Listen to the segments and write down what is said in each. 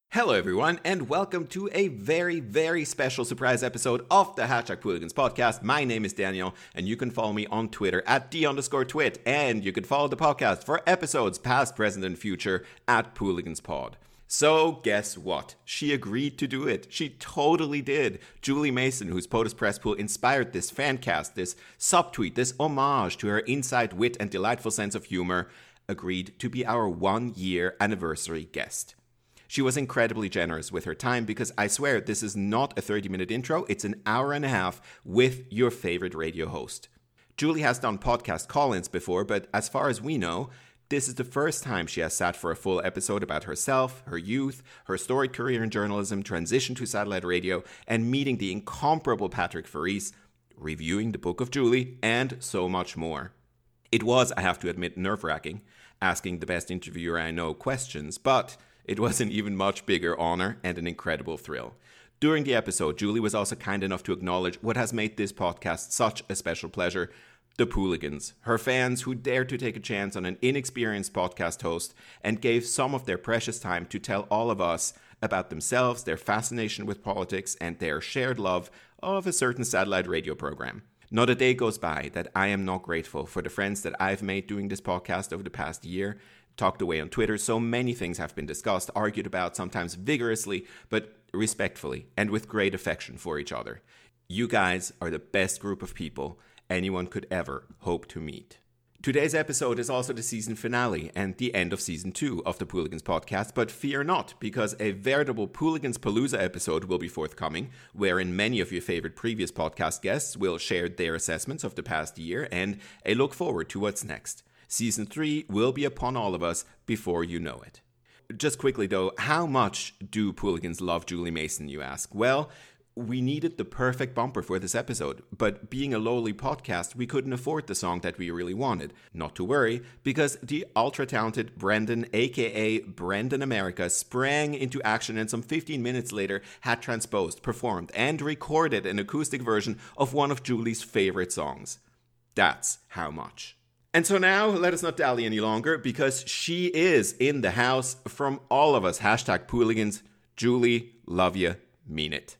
Hello everyone, and welcome to a very, very special surprise episode of the #Pooligans podcast. My name is Daniel, and you can follow me on Twitter at @D_twit, and you can follow the podcast for episodes past, present, and future at PooligansPod. So guess what? She agreed to do it. She totally did. Julie Mason, whose POTUS Press Pool inspired this fancast, this subtweet, this homage to her insight, wit, and delightful sense of humor, agreed to be our 1-year anniversary guest. She was incredibly generous with her time because I swear this is not a 30-minute intro, it's an hour and a half with your favorite radio host. Julie has done podcast call-ins before, but as far as we know, this is the first time she has sat for a full episode about herself, her youth, her storied career in journalism, transition to satellite radio, and meeting the incomparable Patrick Faris, reviewing the Book of Julie, and so much more. It was, I have to admit, nerve-wracking, asking the best interviewer I know questions, but it was an even much bigger honor and an incredible thrill. During the episode, Julie was also kind enough to acknowledge what has made this podcast such a special pleasure: the Pooligans, her fans who dared to take a chance on an inexperienced podcast host and gave some of their precious time to tell all of us about themselves, their fascination with politics, and their shared love of a certain satellite radio program. Not a day goes by that I am not grateful for the friends that I've made doing this podcast over the past year. Talked away on Twitter, so many things have been discussed, argued about, sometimes vigorously, but respectfully and with great affection for each other. You guys are the best group of people anyone could ever hope to meet. Today's episode is also the season finale and the end of season 2 of the Pooligans podcast, but fear not, because a veritable Pooligans Palooza episode will be forthcoming, wherein many of your favorite previous podcast guests will share their assessments of the past year and a look forward to what's next. Season 3 will be upon all of us before you know it. Just quickly though, how much do Pooligans love Julie Mason, you ask? Well, we needed the perfect bumper for this episode, but being a lowly podcast, we couldn't afford the song that we really wanted. Not to worry, because the ultra-talented Brendan, aka Brendan America, sprang into action and some 15 minutes later had transposed, performed, and recorded an acoustic version of one of Julie's favorite songs. That's how much. And so now, let us not dally any longer, because she is in the house from all of us. #Pooligans. Julie, love ya, mean it.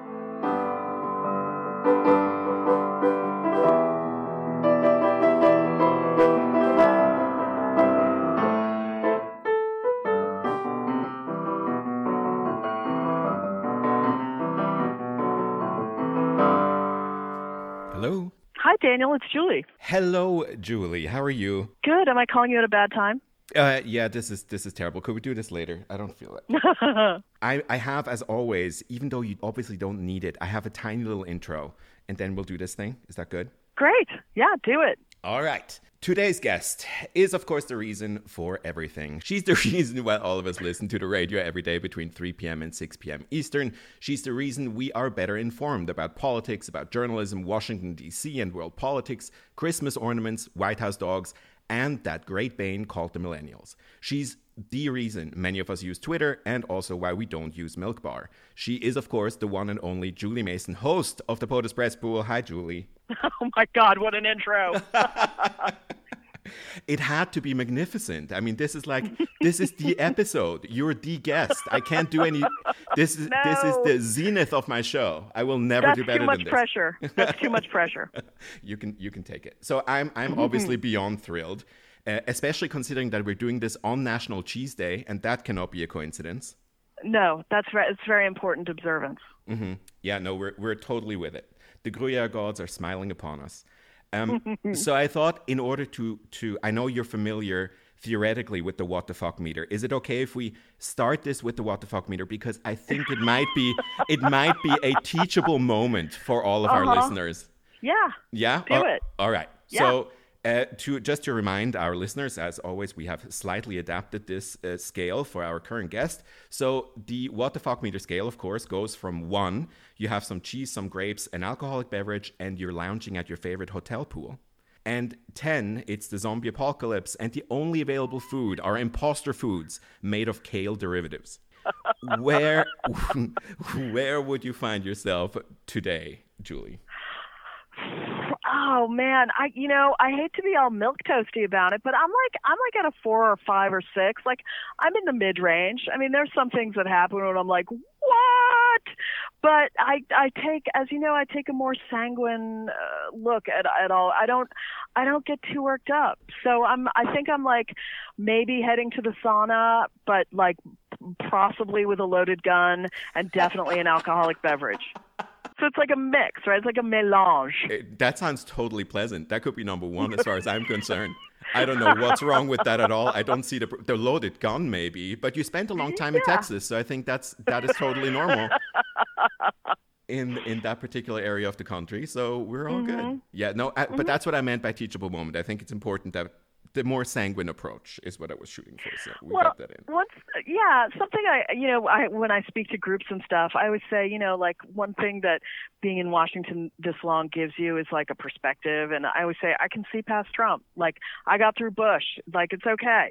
Hello. Hi, Daniel. It's Julie. Hello, Julie. How are you? Good. Am I calling you at a bad time? Yeah, this is terrible. Could we do this later? I don't feel it. I have, as always, even though you obviously don't need it, I have a tiny little intro, and then we'll do this thing. Is that good? Great. Yeah, do it. All right. Today's guest is, of course, the reason for everything. She's the reason why all of us listen to the radio every day between 3 p.m. and 6 p.m. Eastern. She's the reason we are better informed about politics, about journalism, Washington, D.C., and world politics, Christmas ornaments, White House dogs, and that great bane called the millennials. She's the reason many of us use Twitter, and also why we don't use Milk Bar. She is, of course, the one and only Julie Mason, host of the POTUS Press Pool. Hi, Julie. Oh, my God, what an intro. It had to be magnificent. I mean, this is the episode. You're the guest. I can't do any. This is the zenith of my show. I will never do better than this. That's too much pressure. That's too much pressure. You can take it. So I'm obviously beyond thrilled, especially considering that we're doing this on National Cheese Day, and that cannot be a coincidence. No, that's right. It's very important observance. Mm-hmm. Yeah, no, we're totally with it. The Gruyere gods are smiling upon us. So I thought, in order to I know you're familiar theoretically with the what the fuck meter. Is it okay if we start this with the what the fuck meter? Because I think it might be a teachable moment for all of our listeners. Yeah. Yeah? Do it. All right. Yeah. So to remind our listeners, as always, we have slightly adapted this scale for our current guest. So the what the fuck meter scale, of course, goes from 1, you have some cheese, some grapes, an alcoholic beverage, and you're lounging at your favorite hotel pool. And 10, it's the zombie apocalypse, and the only available food are imposter foods made of kale derivatives. Where would you find yourself today, Julie? Oh man, I hate to be all milk toasty about it, but I'm like at a 4 or 5 or 6. Like I'm in the mid range. I mean, there's some things that happen when I'm like, what? But I take, as you know, I take a more sanguine look at all. I don't get too worked up. So I think I'm like maybe heading to the sauna, but like possibly with a loaded gun and definitely an alcoholic beverage. So it's like a mix, right? It's like a mélange. That sounds totally pleasant. That could be number one as far as I'm concerned. I don't know what's wrong with that at all. I don't see the loaded gun maybe, but you spent a long time in Texas, so I think that is totally normal in that particular area of the country. So we're all good. Yeah, no, but that's what I meant by teachable moment. I think it's important that the more sanguine approach is what I was shooting for. So we got that in. Something when I speak to groups and stuff, I always say, like one thing that being in Washington this long gives you is like a perspective. And I always say, I can see past Trump. Like I got through Bush. Like it's okay.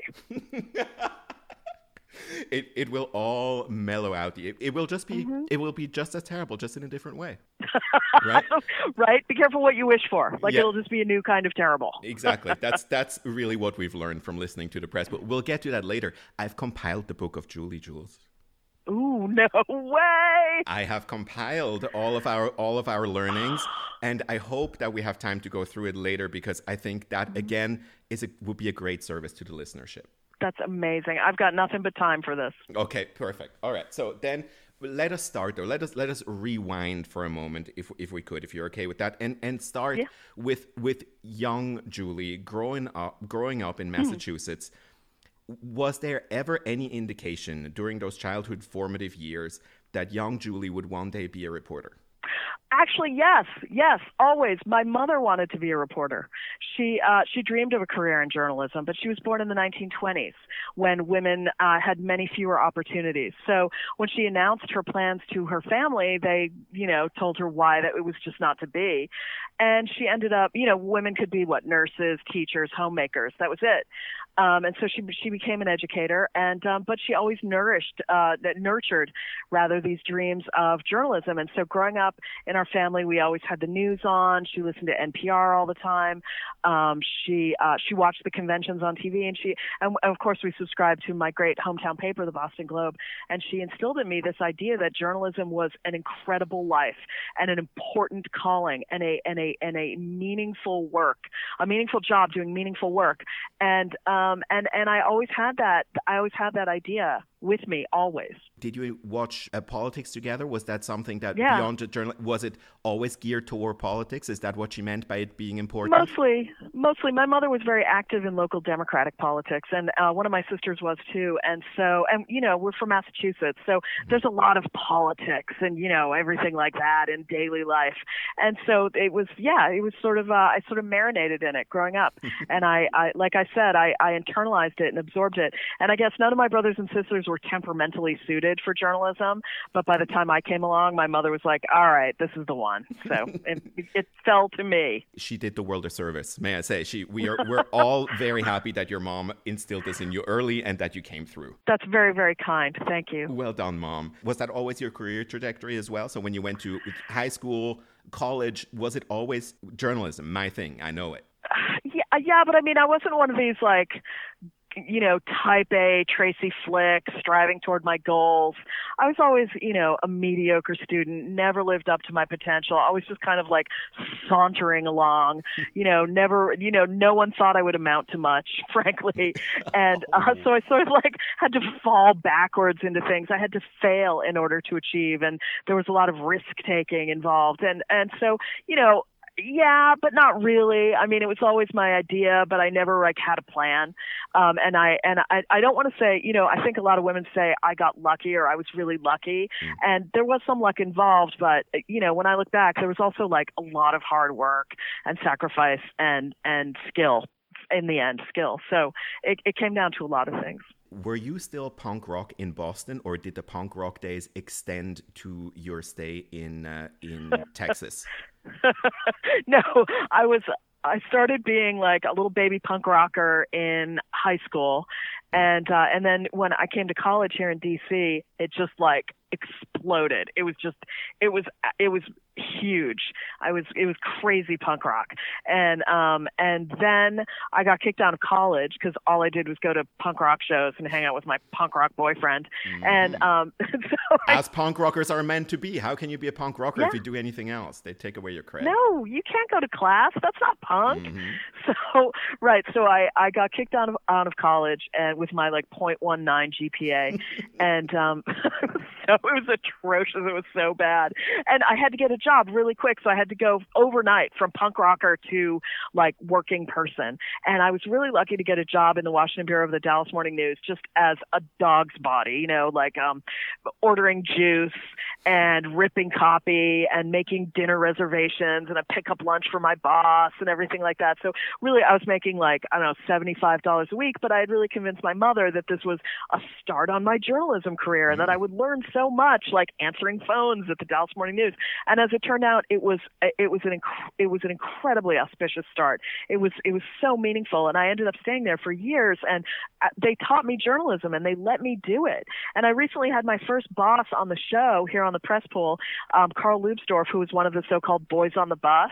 It will all mellow out. It will just be it will be just as terrible, just in a different way. Right? Right. Be careful what you wish for. Like it'll just be a new kind of terrible. Exactly. That's really what we've learned from listening to the press. But we'll get to that later. I've compiled the book of Julie, Jules. Ooh, no way! I have compiled all of our learnings, and I hope that we have time to go through it later because I think that again would be a great service to the listenership. That's amazing. I've got nothing but time for this. Okay, perfect. All right. So then let us start, though. Let us rewind for a moment, if we could, if you're okay with that, and start with young Julie growing up in Massachusetts. Was there ever any indication during those childhood formative years that young Julie would one day be a reporter? Actually, yes, always. My mother wanted to be a reporter. She dreamed of a career in journalism, but she was born in the 1920s when women had many fewer opportunities. So when she announced her plans to her family, they, told her why that it was just not to be. And she ended up, women could be nurses, teachers, homemakers. That was it. And so she became an educator, but she always nurtured these dreams of journalism. And so growing up in our family, we always had the news on. She listened to NPR all the time. She watched the conventions on TV, and of course we subscribed to my great hometown paper, the Boston Globe. And she instilled in me this idea that journalism was an incredible life and an important calling and a meaningful work, a meaningful job doing meaningful work. And I always had that. I always had that idea with me always. Did you watch politics together? Was that something that beyond the journal? Was it always geared toward politics? Is that what she meant by it being important? Mostly. My mother was very active in local Democratic politics, and one of my sisters was too. And so, we're from Massachusetts, so there's a lot of politics and everything like that in daily life. And so it was sort of I sort of marinated in it growing up, and I like I said, I internalized it and absorbed it. And I guess none of my brothers and sisters were temperamentally suited for journalism, but by the time I came along, my mother was like, all right, this is the one. So it fell to me. She did the world a service, may I say. We're all very happy that your mom instilled this in you early and that you came through. That's very, very kind. Thank you. Well done, Mom. Was that always your career trajectory as well? So when you went to high school, college, was it always journalism? My thing, I know it. Yeah, but I mean, I wasn't one of these type A Tracy Flick, striving toward my goals. I was always, a mediocre student, never lived up to my potential. I was just kind of like sauntering along, never, no one thought I would amount to much, frankly. And so I sort of had to fall backwards into things. I had to fail in order to achieve. And there was a lot of risk taking involved. And so, yeah, but not really. I mean, it was always my idea, but I never had a plan. And I don't want to say, I think a lot of women say I got lucky or I was really lucky, and there was some luck involved. But when I look back, there was also a lot of hard work and sacrifice and skill. In the end, skill. So it came down to a lot of things. Were you still punk rock in Boston, or did the punk rock days extend to your stay in Texas? No, I started being a little baby punk rocker in high school, and then when I came to college here in DC, it just exploded. It was huge. It was crazy punk rock. And then I got kicked out of college because all I did was go to punk rock shows and hang out with my punk rock boyfriend. Mm-hmm. And as punk rockers are meant to be. How can you be a punk rocker if you do anything else? They take away your credit. No, you can't go to class. That's not punk. Mm-hmm. So I got kicked out of college and with my like 0.19 GPA, and it was atrocious. It was so bad, and I had to get a job really quick. So I had to go overnight from punk rocker to like working person, and I was really lucky to get a job in the Washington Bureau of the Dallas Morning News, just as a dog's body, like ordering juice and ripping copy and making dinner reservations and a pickup lunch for my boss and everything like that. So really, I was making like, I don't know, $75 a week, but I had really convinced my mother that this was a start on my journalism career, and that I would learn so much, like answering phones at the Dallas Morning News. And as it turned out, it was an incredibly auspicious start. It was so meaningful, and I ended up staying there for years. And they taught me journalism, and they let me do it. And I recently had my first boss on the show here on the Press Pool, Carl Lubsdorff, who was one of the so-called boys on the bus.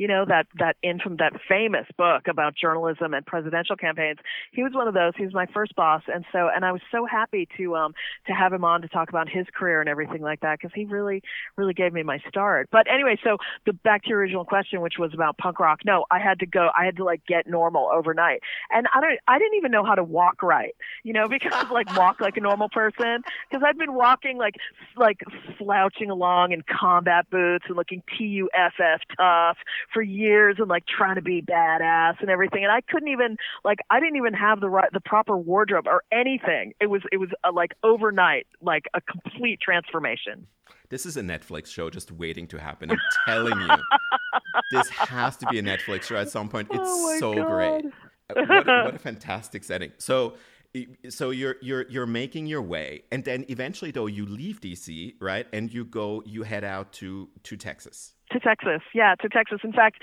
That famous book about journalism and presidential campaigns. He was one of those. He was my first boss, and I was so happy to have him on to talk about his career and everything like that, because he really, really gave me my start. But anyway, so back to your original question, which was about punk rock. No, I had to like get normal overnight, and I didn't even know how to walk right, because like walk like a normal person, because I'd been walking like slouching along in combat boots and looking TUFF tough for years, and like trying to be badass and everything, and I didn't even have the proper wardrobe or anything. It was like overnight, like a complete transformation. This is a Netflix show just waiting to happen. I'm telling you, this has to be a Netflix show at some point. It's so great. What a fantastic setting. So you're making your way, and then eventually though you leave DC, right? And you head out to Texas. To Texas. In fact,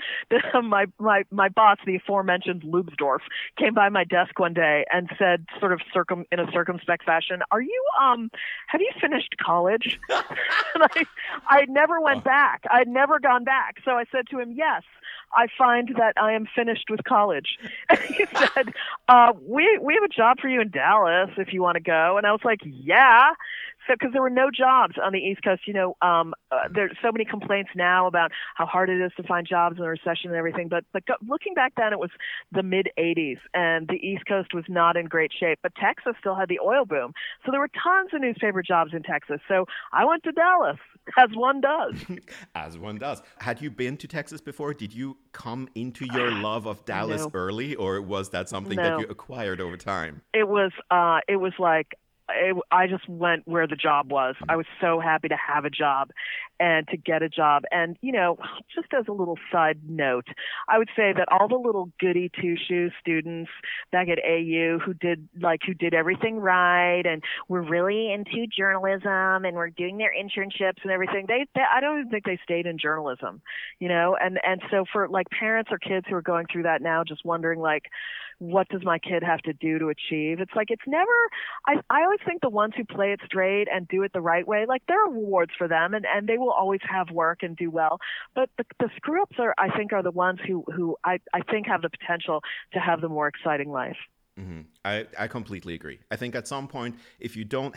my boss, the aforementioned Lubsdorff, came by my desk one day and said, sort of in a circumspect fashion, "Are you have you finished college?" And I never went back. I'd never gone back. So I said to him, "Yes, I find that I am finished with college." And he said, "We have a job for you in Dallas if you want to go." And I was like, "Yeah." So, because there were no jobs on the East Coast, there's so many complaints now about how hard it is to find jobs in the recession and everything. But looking back then, it was the mid '80s, and the East Coast was not in great shape. But Texas still had the oil boom, so there were tons of newspaper jobs in Texas. So I went to Dallas, as one does. As one does. Had you been to Texas before? Did you come into your love of Dallas early, or was that something that you acquired over time? It was like, I just went where the job was. I was so happy to have a job and to get a job. And, just as a little side note, I would say that all the little goody two-shoes students back at AU who did everything right and were really into journalism and were doing their internships and everything, I don't even think they stayed in journalism, and so for like parents or kids who are going through that now, just wondering like, what does my kid have to do to achieve? It's like, it's never, I always think the ones who play it straight and do it the right way, like there are rewards for them and they will always have work and do well. But the screw ups are the ones who I think have the potential to have the more exciting life. Mm-hmm. I completely agree. I think at some point, if you don't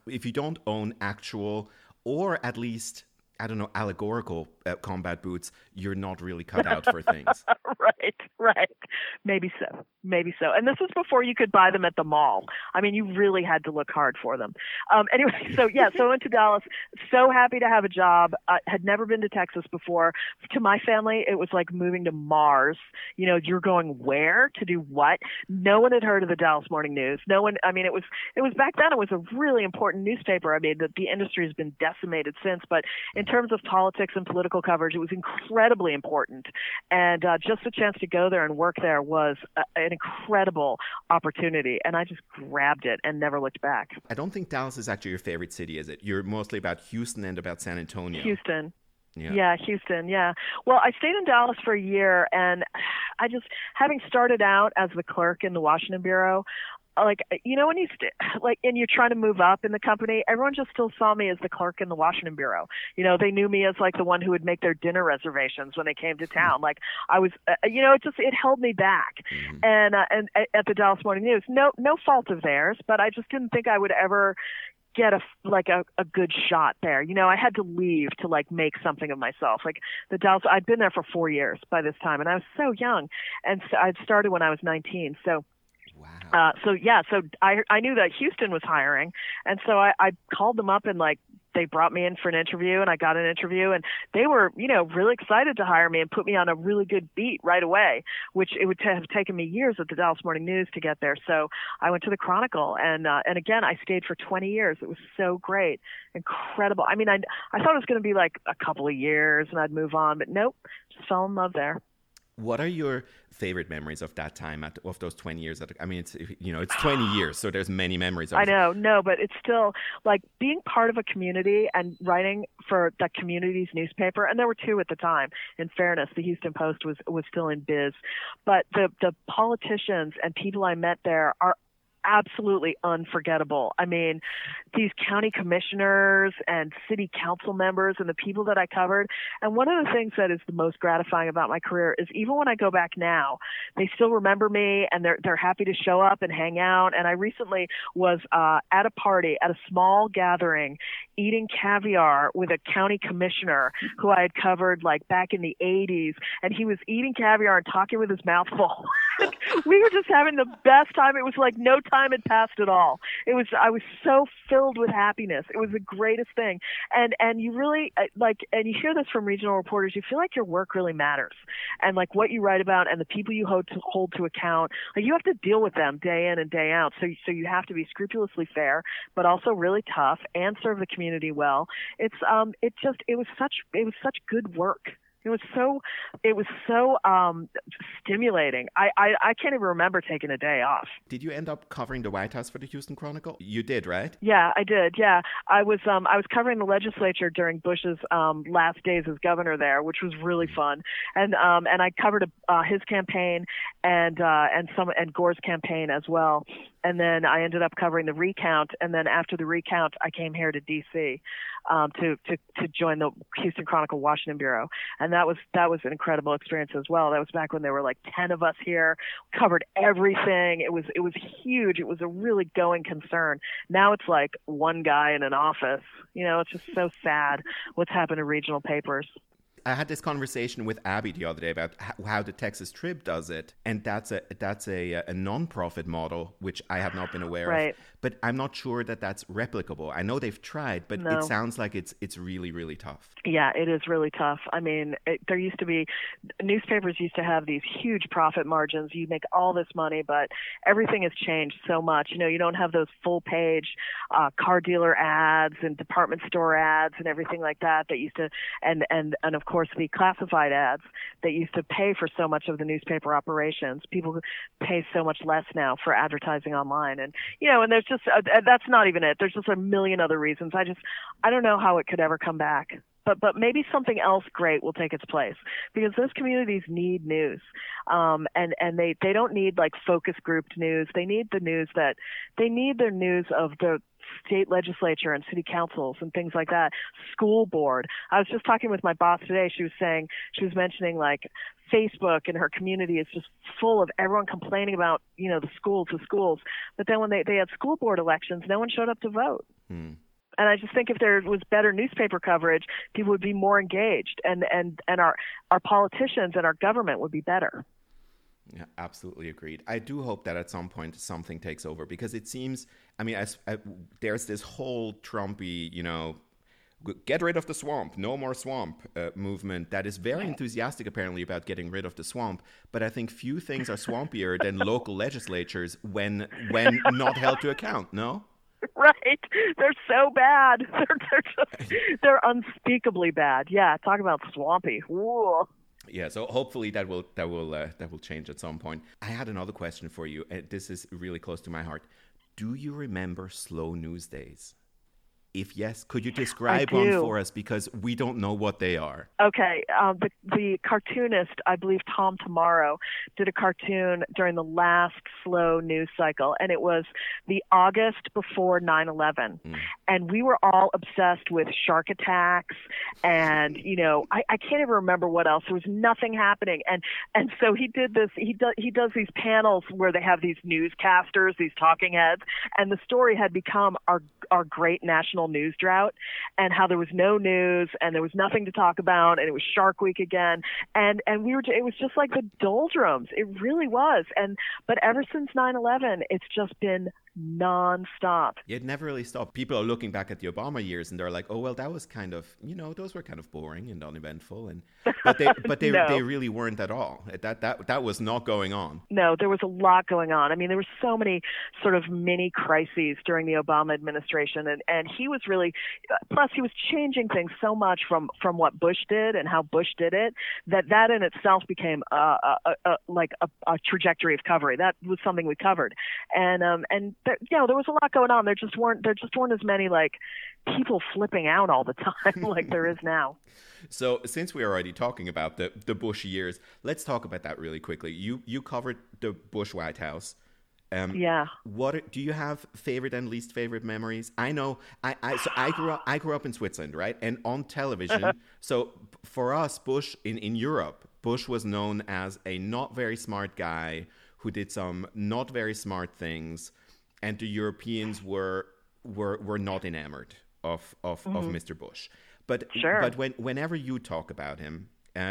own actual, or at least, I don't know, allegorical combat boots, you're not really cut out for things. Right. Maybe so. And this was before you could buy them at the mall. I mean, you really had to look hard for them. Anyway, so I went to Dallas. So happy to have a job. Had never been to Texas before. To my family, it was like moving to Mars. You're going where to do what? No one had heard of the Dallas Morning News. No one. I mean, it was back then. It was a really important newspaper. I mean, the industry has been decimated since, but in terms of politics and political coverage, it was incredibly important. And just the chance to go there and work there was an incredible opportunity, and I just grabbed it and never looked back. I don't think Dallas is actually your favorite city, is it? You're mostly about Houston and about San Antonio. Houston. Yeah, Houston, yeah. Well, I stayed in Dallas for a year, and I just, having started out as the clerk in the Washington Bureau, like, you know, when and you're trying to move up in the company, everyone just still saw me as the clerk in the Washington bureau. You know, they knew me as like the one who would make their dinner reservations when they came to town. Like I was, you know, it held me back. And at the Dallas Morning News, no fault of theirs, but I just didn't think I would ever get a good shot there. You know, I had to leave to like make something of myself. Like the Dallas, I'd been there for 4 years by this time, and I was so young, and so I'd started when I was 19. So. Wow. So I knew that Houston was hiring, and so I called them up and like they brought me in for an interview, and I got an interview, and they were, you know, really excited to hire me and put me on a really good beat right away, which it would have taken me years at the Dallas Morning News to get there. So I went to the Chronicle, and again I stayed for 20 years. It was so great, incredible. I mean, I thought it was going to be like a couple of years and I'd move on, but nope, just fell in love there. What are your favorite memories of that time, of those 20 years? I mean, it's, you know, it's 20 years, so there's many memories. I know, no, but it's still like being part of a community and writing for that community's newspaper. And there were two at the time. In fairness, the Houston Post was still in biz, but the politicians and people I met there are absolutely unforgettable. I mean, these county commissioners and city council members and the people that I covered. And one of the things that is the most gratifying about my career is even when I go back now, they still remember me and they're happy to show up and hang out. And I recently was at a party at a small gathering eating caviar with a county commissioner who I had covered like back in the 80s. And he was eating caviar and talking with his mouth full. We were just having the best time. It was like no time had passed at all. I was so filled with happiness. It was the greatest thing. And you really and you hear this from regional reporters, you feel like your work really matters. And like what you write about and the people you hold to account, like you have to deal with them day in and day out. So you have to be scrupulously fair, but also really tough and serve the community well. It was such good work. It was so stimulating. I can't even remember taking a day off. Did you end up covering the White House for the Houston Chronicle? You did, right? Yeah, I did. Yeah, I was covering the legislature during Bush's last days as governor there, which was really fun. And I covered his campaign and Gore's campaign as well. And then I ended up covering the recount. And then after the recount, I came here to D.C. To join the Houston Chronicle Washington bureau. And that was an incredible experience as well. That was back when there were like 10 of us here, covered everything. It was huge. It was a really going concern. Now it's like one guy in an office. You know, it's just so sad what's happened to regional papers. I had this conversation with Abby the other day about how the Texas Trib does it, and that's a non-profit model, which I have not been aware of. But I'm not sure that that's replicable. I know they've tried, but it sounds like it's really, really tough. Yeah, it is really tough. I mean, newspapers used to have these huge profit margins. You make all this money, but everything has changed so much. You know, you don't have those full-page car dealer ads and department store ads and everything like that used to, and of course the classified ads that used to pay for so much of the newspaper operations. People pay so much less now for advertising online, and and there's just that's not even it. There's just a million other reasons. I don't know how it could ever come back. But maybe something else great will take its place, because those communities need news, and they don't need like focus grouped news. They need the news their news of the state legislature and city councils and things like that. School board. I was just talking with my boss today. She was mentioning like Facebook in her community is just full of everyone complaining about the schools. But then when they had school board elections, no one showed up to vote. And I just think if there was better newspaper coverage, people would be more engaged, and our politicians and our government would be better. Yeah, absolutely agreed. I do hope that at some point something takes over, because it seems, there's this whole Trumpy, get rid of the swamp, no more swamp movement that is very enthusiastic apparently about getting rid of the swamp. But I think few things are swampier than local legislatures when not held to account, no? Right. They're so bad. They're unspeakably bad. Yeah. Talk about swampy. Whoa. Yeah. So hopefully that will change at some point. I had another question for you. This is really close to my heart. Do you remember slow news days? If yes, could you describe one for us, because we don't know what they are? Okay. The cartoonist, I believe Tom Tomorrow, did a cartoon during the last slow news cycle, and it was the August before 9/11. And we were all obsessed with shark attacks, and I can't even remember what else. There was nothing happening, and so he did this. He does these panels where they have these newscasters, these talking heads, and the story had become our great national news drought, and how there was no news and there was nothing to talk about, and it was Shark Week again, and it was just like the doldrums. It really was. But ever since 9/11, it's just been nonstop. It never really stopped. People are looking back at the Obama years and they're like, oh, well, that was kind of, those were kind of boring and uneventful. But they No. they really weren't at all. That was not going on. No, there was a lot going on. I mean, there were so many sort of mini crises during the Obama administration, and he was really, plus he was changing things so much from what Bush did and how Bush did it, that in itself became like a trajectory of recovery. That was something we covered, and there was a lot going on. There just weren't as many like people flipping out all the time like there is now. So since we're already talking about the Bush years, let's talk about that really quickly. You covered the Bush White House. Yeah. What do you have favorite and least favorite memories? I know I grew up in Switzerland, right? And on television, so for us, Bush in Europe, Bush was known as a not very smart guy who did some not very smart things, and the Europeans were not enamored of Mr. Bush. But sure. But whenever you talk about him,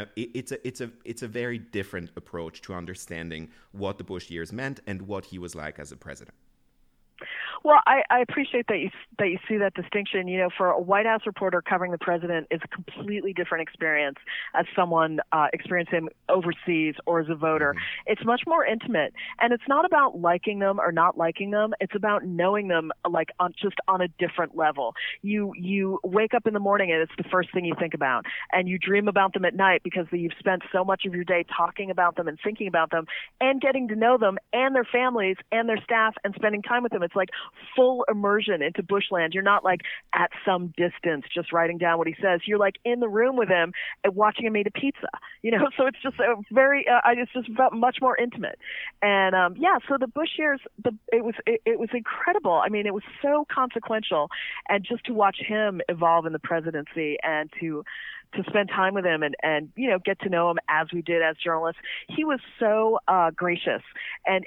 it's a very different approach to understanding what the Bush years meant and what he was like as a president. Well, I appreciate that you see that distinction. For a White House reporter covering the president is a completely different experience as someone experienced him overseas or as a voter. Mm-hmm. It's much more intimate, and it's not about liking them or not liking them. It's about knowing them like on a different level. You wake up in the morning and it's the first thing you think about, and you dream about them at night because you've spent so much of your day talking about them and thinking about them and getting to know them and their families and their staff and spending time with them. It's like full immersion into Bushland. You're not like at some distance just writing down what he says. You're like in the room with him and watching him eat a pizza. So it's just a very it's just much more intimate. And so the Bush years, it was incredible. I mean, it was so consequential, and just to watch him evolve in the presidency and to spend time with him and get to know him as we did as journalists. He was so gracious, and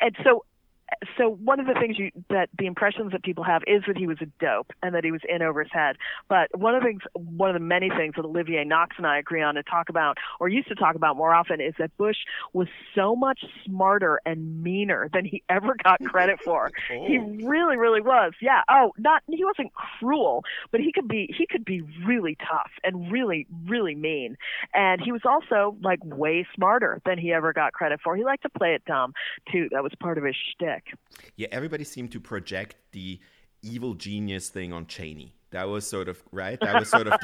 so one of the things that the impressions that people have is that he was a dope and that he was in over his head. But one of the many things that Olivier Knox and I agree on and talk about, or used to talk about more often, is that Bush was so much smarter and meaner than he ever got credit for. Oh. He really, really was. Yeah. He wasn't cruel, but he could be really tough and really, really mean. And he was also like way smarter than he ever got credit for. He liked to play it dumb too. That was part of his shtick. Yeah, everybody seemed to project the evil genius thing on Cheney. That was sort of, right? That was sort of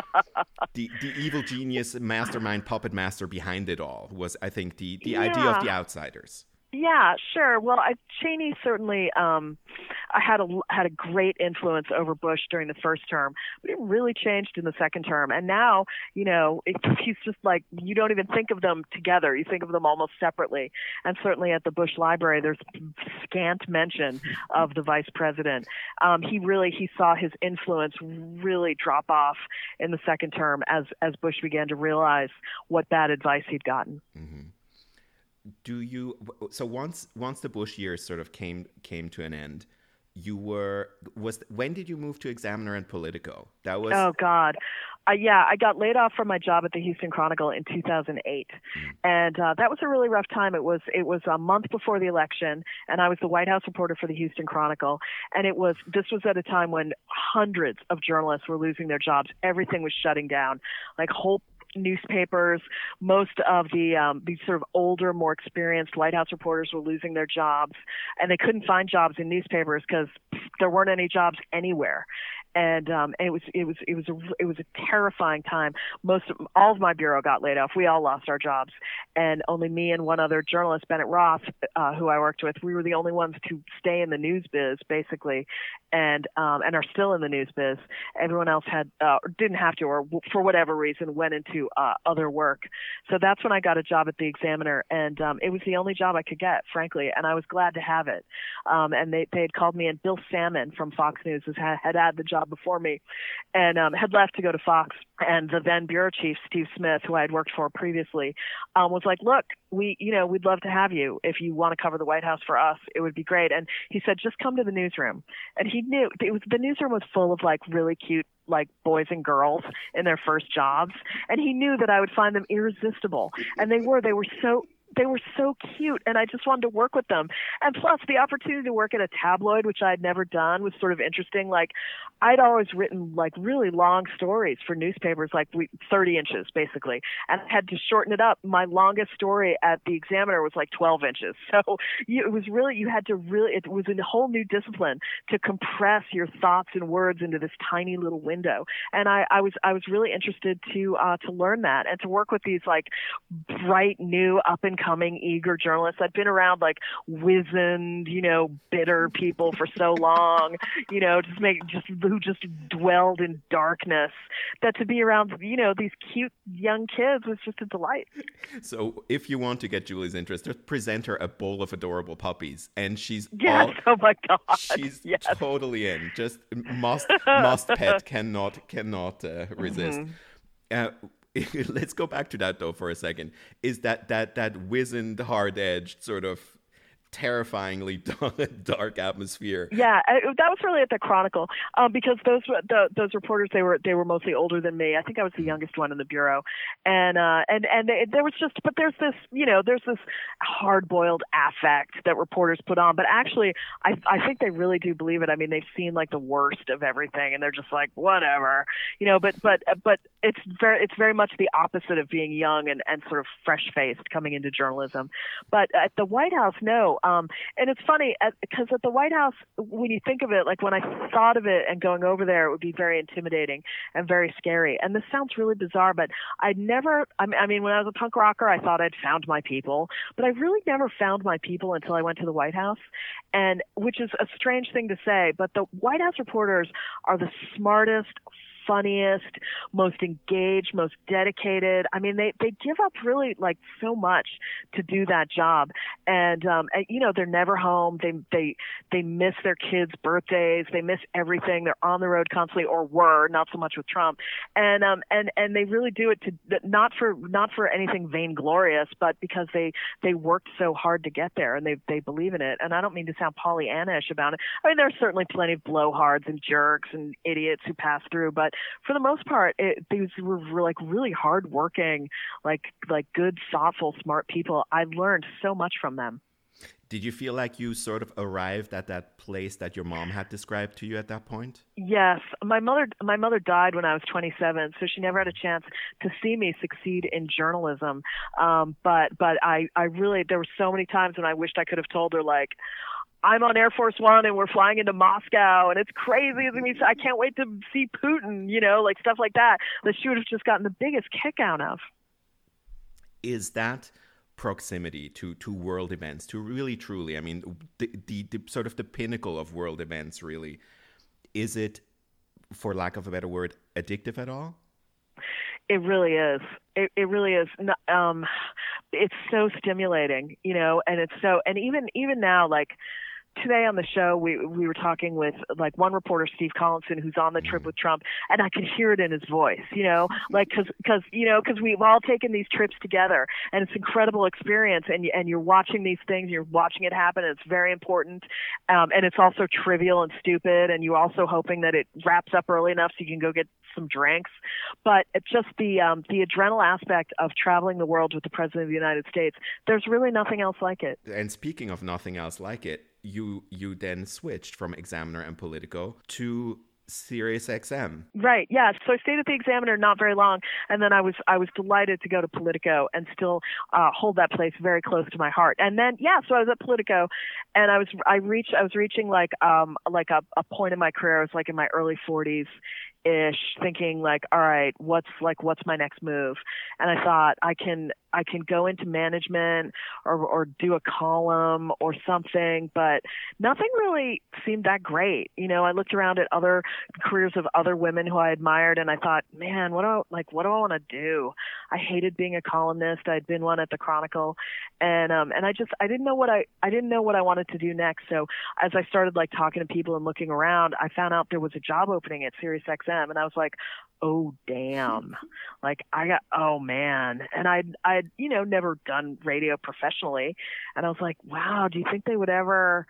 the evil genius mastermind, puppet master behind it all was, I think, the idea of the outsiders. Yeah, sure. Well, Cheney certainly had a great influence over Bush during the first term, but it really changed in the second term. And now, he's just like, you don't even think of them together. You think of them almost separately. And certainly at the Bush Library, there's scant mention of the vice president. He saw his influence really drop off in the second term as Bush began to realize what bad advice he'd gotten. Mm-hmm. So once the Bush years sort of came to an end, when did you move to Examiner and Politico? That was Oh God. I got laid off from my job at the Houston Chronicle in 2008, and that was a really rough time. It was a month before the election, and I was the White House reporter for the Houston Chronicle, and this was at a time when hundreds of journalists were losing their jobs. Everything was shutting down, like whole newspapers. Most of these sort of older, more experienced White House reporters were losing their jobs, and they couldn't find jobs in newspapers because there weren't any jobs anywhere. and it was a terrifying time. All of my bureau got laid off. We all lost our jobs, and only me and one other journalist, Bennett Roth, who I worked with, we were the only ones to stay in the news biz, basically, and are still in the news biz. Everyone else didn't have to, or for whatever reason, went into other work. So that's when I got a job at the Examiner, and it was the only job I could get, frankly, and I was glad to have it. And they had called me, and Bill Salmon from Fox News had the job before me, and had left to go to Fox. And the then bureau chief, Steve Smith, who I had worked for previously, was like, "Look, we'd love to have you. If you want to cover the White House for us, it would be great." And he said, "Just come to the newsroom." And he knew the newsroom was full of like really cute like boys and girls in their first jobs, and he knew that I would find them irresistible. And they were so cute, and I just wanted to work with them. And plus, the opportunity to work at a tabloid, which I had never done, was sort of interesting. Like, I'd always written like really long stories for newspapers, like 30 inches basically, and I had to shorten it up. My longest story at the Examiner was like 12 inches. So it was a whole new discipline to compress your thoughts and words into this tiny little window. And I was really interested to learn that and to work with these like bright, new, up and coming, eager journalists. I'd been around like wizened, bitter people for so long, who just dwelled in darkness, that to be around, these cute young kids was just a delight. So if you want to get Julie's interest, just present her a bowl of adorable puppies, and she's oh my God, she's totally in. Just must pet, cannot resist. Mm-hmm. Let's go back to that though for a second. Is that wizened, hard-edged sort of terrifyingly dark atmosphere? Yeah, that was really at the Chronicle, because those reporters, they were mostly older than me. I think I was the youngest one in the bureau, and there was just, but there's this hard-boiled affect that reporters put on, but actually I think they really do believe it. I mean, they've seen like the worst of everything, and they're just like whatever, but it's very much the opposite of being young and sort of fresh-faced coming into journalism. But at the White House, no. And it's funny because at the White House, when you think of it, like when I thought of it and going over there, it would be very intimidating and very scary. And this sounds really bizarre, but I mean, when I was a punk rocker, I thought I'd found my people, but I really never found my people until I went to the White House, and which is a strange thing to say, but the White House reporters are the smartest, funniest, most engaged, most dedicated. I mean, they give up really like so much to do that job, and they're never home. They miss their kids' birthdays. They miss everything. They're on the road constantly, or were, not so much with Trump, and they really do it not for anything vainglorious, but because they worked so hard to get there, and they believe in it. And I don't mean to sound Pollyanna-ish about it. I mean, there's certainly plenty of blowhards and jerks and idiots who pass through, but for the most part, these were like really hardworking, like good, thoughtful, smart people. I learned so much from them. Did you feel like you sort of arrived at that place that your mom had described to you at that point? Yes. My mother died when I was 27, so she never had a chance to see me succeed in journalism. But I really, there were so many times when I wished I could have told her, like, I'm on Air Force One and we're flying into Moscow and it's crazy. I can't wait to see Putin, like stuff like that she would have just gotten the biggest kick out of. Is that proximity to world events, to really truly, I mean, the sort of the pinnacle of world events, really, is it, for lack of a better word, addictive at all? It really is. It really is. It's so stimulating, and even now, like, today on the show, we were talking with like one reporter, Steve Collinson, who's on the trip with Trump, and I could hear it in his voice, like because we've all taken these trips together, and it's an incredible experience, and you're watching these things, you're watching it happen, and it's very important, and it's also trivial and stupid, and you're also hoping that it wraps up early enough so you can go get some drinks. But it's just the adrenal aspect of traveling the world with the President of the United States. There's really nothing else like it. And speaking of nothing else like it, you then switched from Examiner and Politico to Sirius XM. Right. Yeah. So I stayed at the Examiner not very long, and then I was delighted to go to Politico and still hold that place very close to my heart. And then so I was at Politico, and I was reaching like a point in my career. I was like in my early 40s ish, thinking like, all right, what's my next move? And I thought I can go into management or do a column or something, but nothing really seemed that great. I looked around at other careers of other women who I admired, and I thought, man, what do I want to do? I hated being a columnist. I'd been one at the Chronicle, and I didn't know what I wanted to do next. So as I started like talking to people and looking around, I found out there was a job opening at SiriusXM, and I was like, oh damn, like oh man. And I'd never done radio professionally, and I was like, wow, do you think they would ever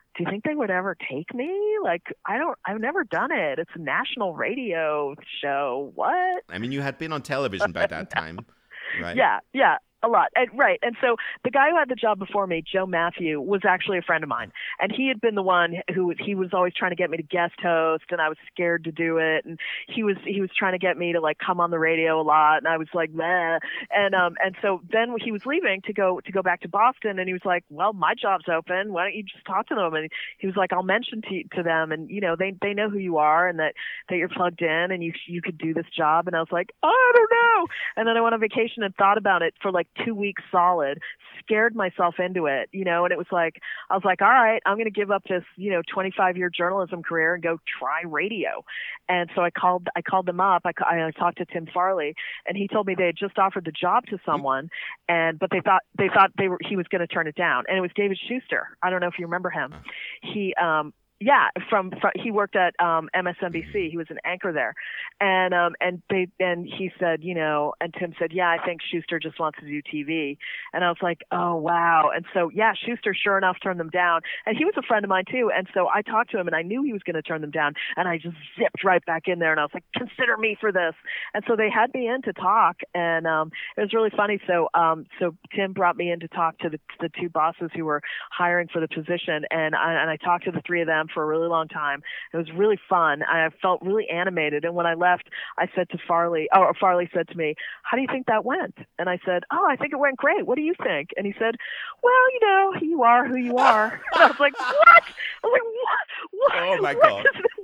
take me? Like, I've never done it. It's a national radio show. What? I mean, you had been on television by that time, right? Yeah. A lot. Right. And so the guy who had the job before me, Joe Matthew, was actually a friend of mine. And he had been the one who he was always trying to get me to guest host, and I was scared to do it. And he was trying to get me to like come on the radio a lot, and I was like, meh. And so then he was leaving to go back to Boston, and he was like, well, my job's open. Why don't you just talk to them? And he was like, I'll mention to them, and they know who you are, and that you're plugged in, and you could do this job. And I was like, oh, I don't know. And then I went on vacation and thought about it for like 2 weeks solid, scared myself into it, and it was like, I was like, all right, I'm going to give up this, 25-year journalism career and go try radio. And so I called them up. I talked to Tim Farley, and he told me they had just offered the job to someone, but they thought he was going to turn it down. And it was David Schuster. I don't know if you remember him. He, from he worked at MSNBC. He was an anchor there, and he said, and Tim said, yeah, I think Schuster just wants to do TV. And I was like, oh wow. And so Schuster sure enough turned them down, and he was a friend of mine too. And so I talked to him, and I knew he was going to turn them down, and I just zipped right back in there, and I was like, consider me for this. And so they had me in to talk, and it was really funny. So Tim brought me in to talk to the two bosses who were hiring for the position, and I talked to the three of them for a really long time. It was really fun. I felt really animated. And when I left, I said to Farley said to me, how do you think that went? And I said, oh, I think it went great. What do you think? And he said, well, you are who you are. And I was like, what? I was like, what? Oh my God.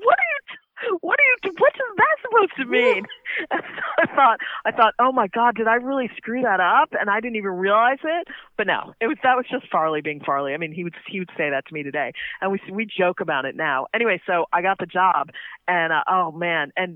What is that supposed to mean? And so I thought, oh my God, did I really screw that up? And I didn't even realize it. But no, that was just Farley being Farley. I mean, he would say that to me today, and we joke about it now. Anyway, so I got the job, and oh man, and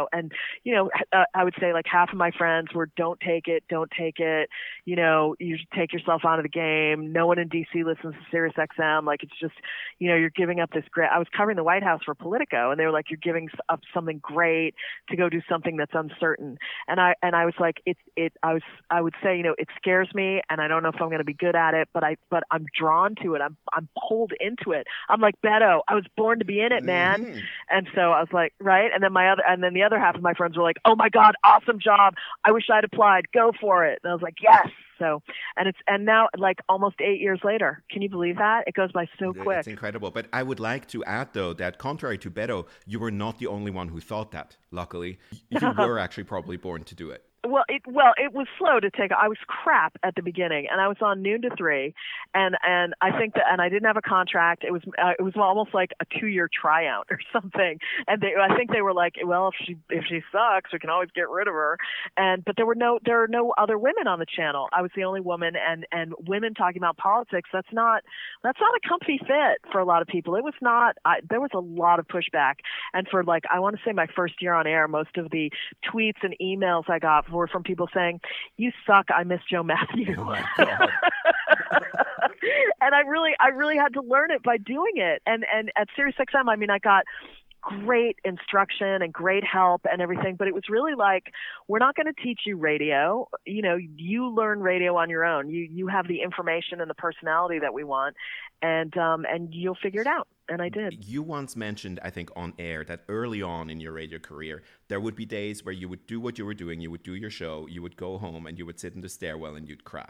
I would say like half of my friends were don't take it. You should take yourself out of the game. No one in DC listens to Sirius XM. Like, it's just, you're giving up this great. I was covering the White House for Politico, and they were like, you're giving up something great to go do something that's uncertain. And I was like, I would say, it scares me, and I don't know if I'm going to be good at it, but I'm drawn to it. I'm pulled into it. I'm like Beto. I was born to be in it, man. Mm-hmm. And so I was like, right. And then the other half of my friends were like, oh my God, awesome job. I wish I'd applied. Go for it. And I was like, yes. So, and now like almost 8 years later, can you believe that? It goes by so quick. It's incredible. But I would like to add though, that contrary to Beto, you were not the only one who thought that. Luckily, you were actually probably born to do it. Well, it was slow to take. I was crap at the beginning, and I was on noon to 3, and I think that, and I didn't have a contract. It was almost like a 2-year tryout or something. And I think they were like, well, if she sucks, we can always get rid of her. But there are no other women on the channel. I was the only woman, and women talking about politics. That's not a comfy fit for a lot of people. It was not. There was a lot of pushback, and for like, I want to say my first year on air, most of the tweets and emails I got were from people saying, you suck, I miss Joe Matthew. Oh my God. And I really had to learn it by doing it. And at SiriusXM, I mean, I got great instruction and great help and everything, but it was really like, we're not going to teach you radio. You learn radio on your own. You have the information and the personality that we want, and you'll figure it out. And I did. You once mentioned, I think, on air that early on in your radio career, there would be days where you would do what you were doing, you would do your show, you would go home, and you would sit in the stairwell and you'd cry.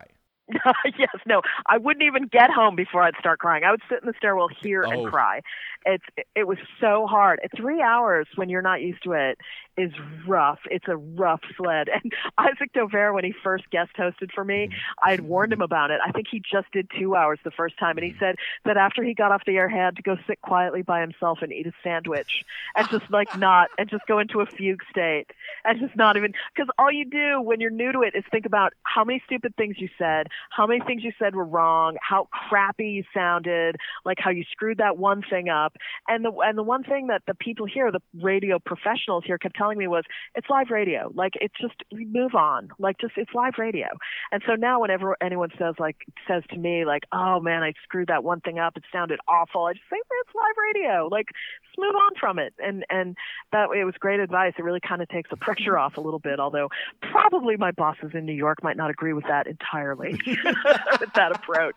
Yes, no, I wouldn't even get home before I'd start crying. I would sit in the stairwell here and cry. It was so hard. 3 hours when you're not used to it is rough. It's a rough sled. And Isaac Dover, when he first guest hosted for me, I had warned him about it. I think he just did 2 hours the first time, and he said that after he got off the air, he had to go sit quietly by himself and eat a sandwich and just just go into a fugue state and just not even, because all you do when you're new to it is think about how many stupid things you said, how many things you said were wrong, how crappy you sounded, like how you screwed that one thing up. And the one thing that the people here, the radio professionals here, kept telling me was, it's live radio. Like, it's just, we move on. Like, just, it's live radio. And so now whenever anyone says to me, like, oh man, I screwed that one thing up, it sounded awful, I just say, it's live radio. Like, just move on from it. And that it was great advice. It really kind of takes the pressure off a little bit, although probably my bosses in New York might not agree with that entirely, with that approach.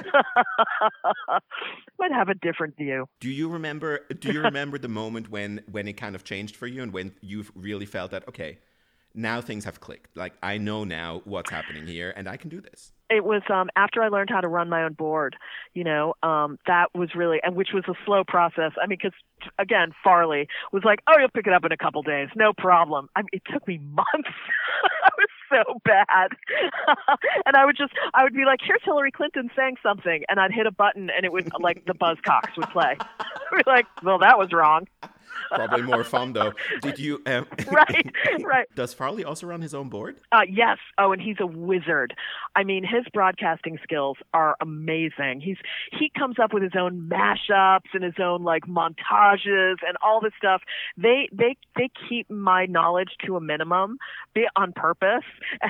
Might have a different view. Do you remember the moment when it kind of changed for you and when you really felt that, okay, now things have clicked. Like, I know now what's happening here and I can do this. It was after I learned how to run my own board, that was really, and which was a slow process. I mean, because again, Farley was like, oh, you'll pick it up in a couple days. No problem. I mean, it took me months. I was so bad. And I would be like, here's Hillary Clinton saying something. And I'd hit a button and it would, like, the Buzzcocks would play. I'd be like, well, that was wrong. Probably more fun, though. Did you... Right. Does Farley also run his own board? Yes. Oh, and he's a wizard. I mean, his broadcasting skills are amazing. He comes up with his own mashups and his own, like, montages and all this stuff. They keep my knowledge to a minimum, on purpose.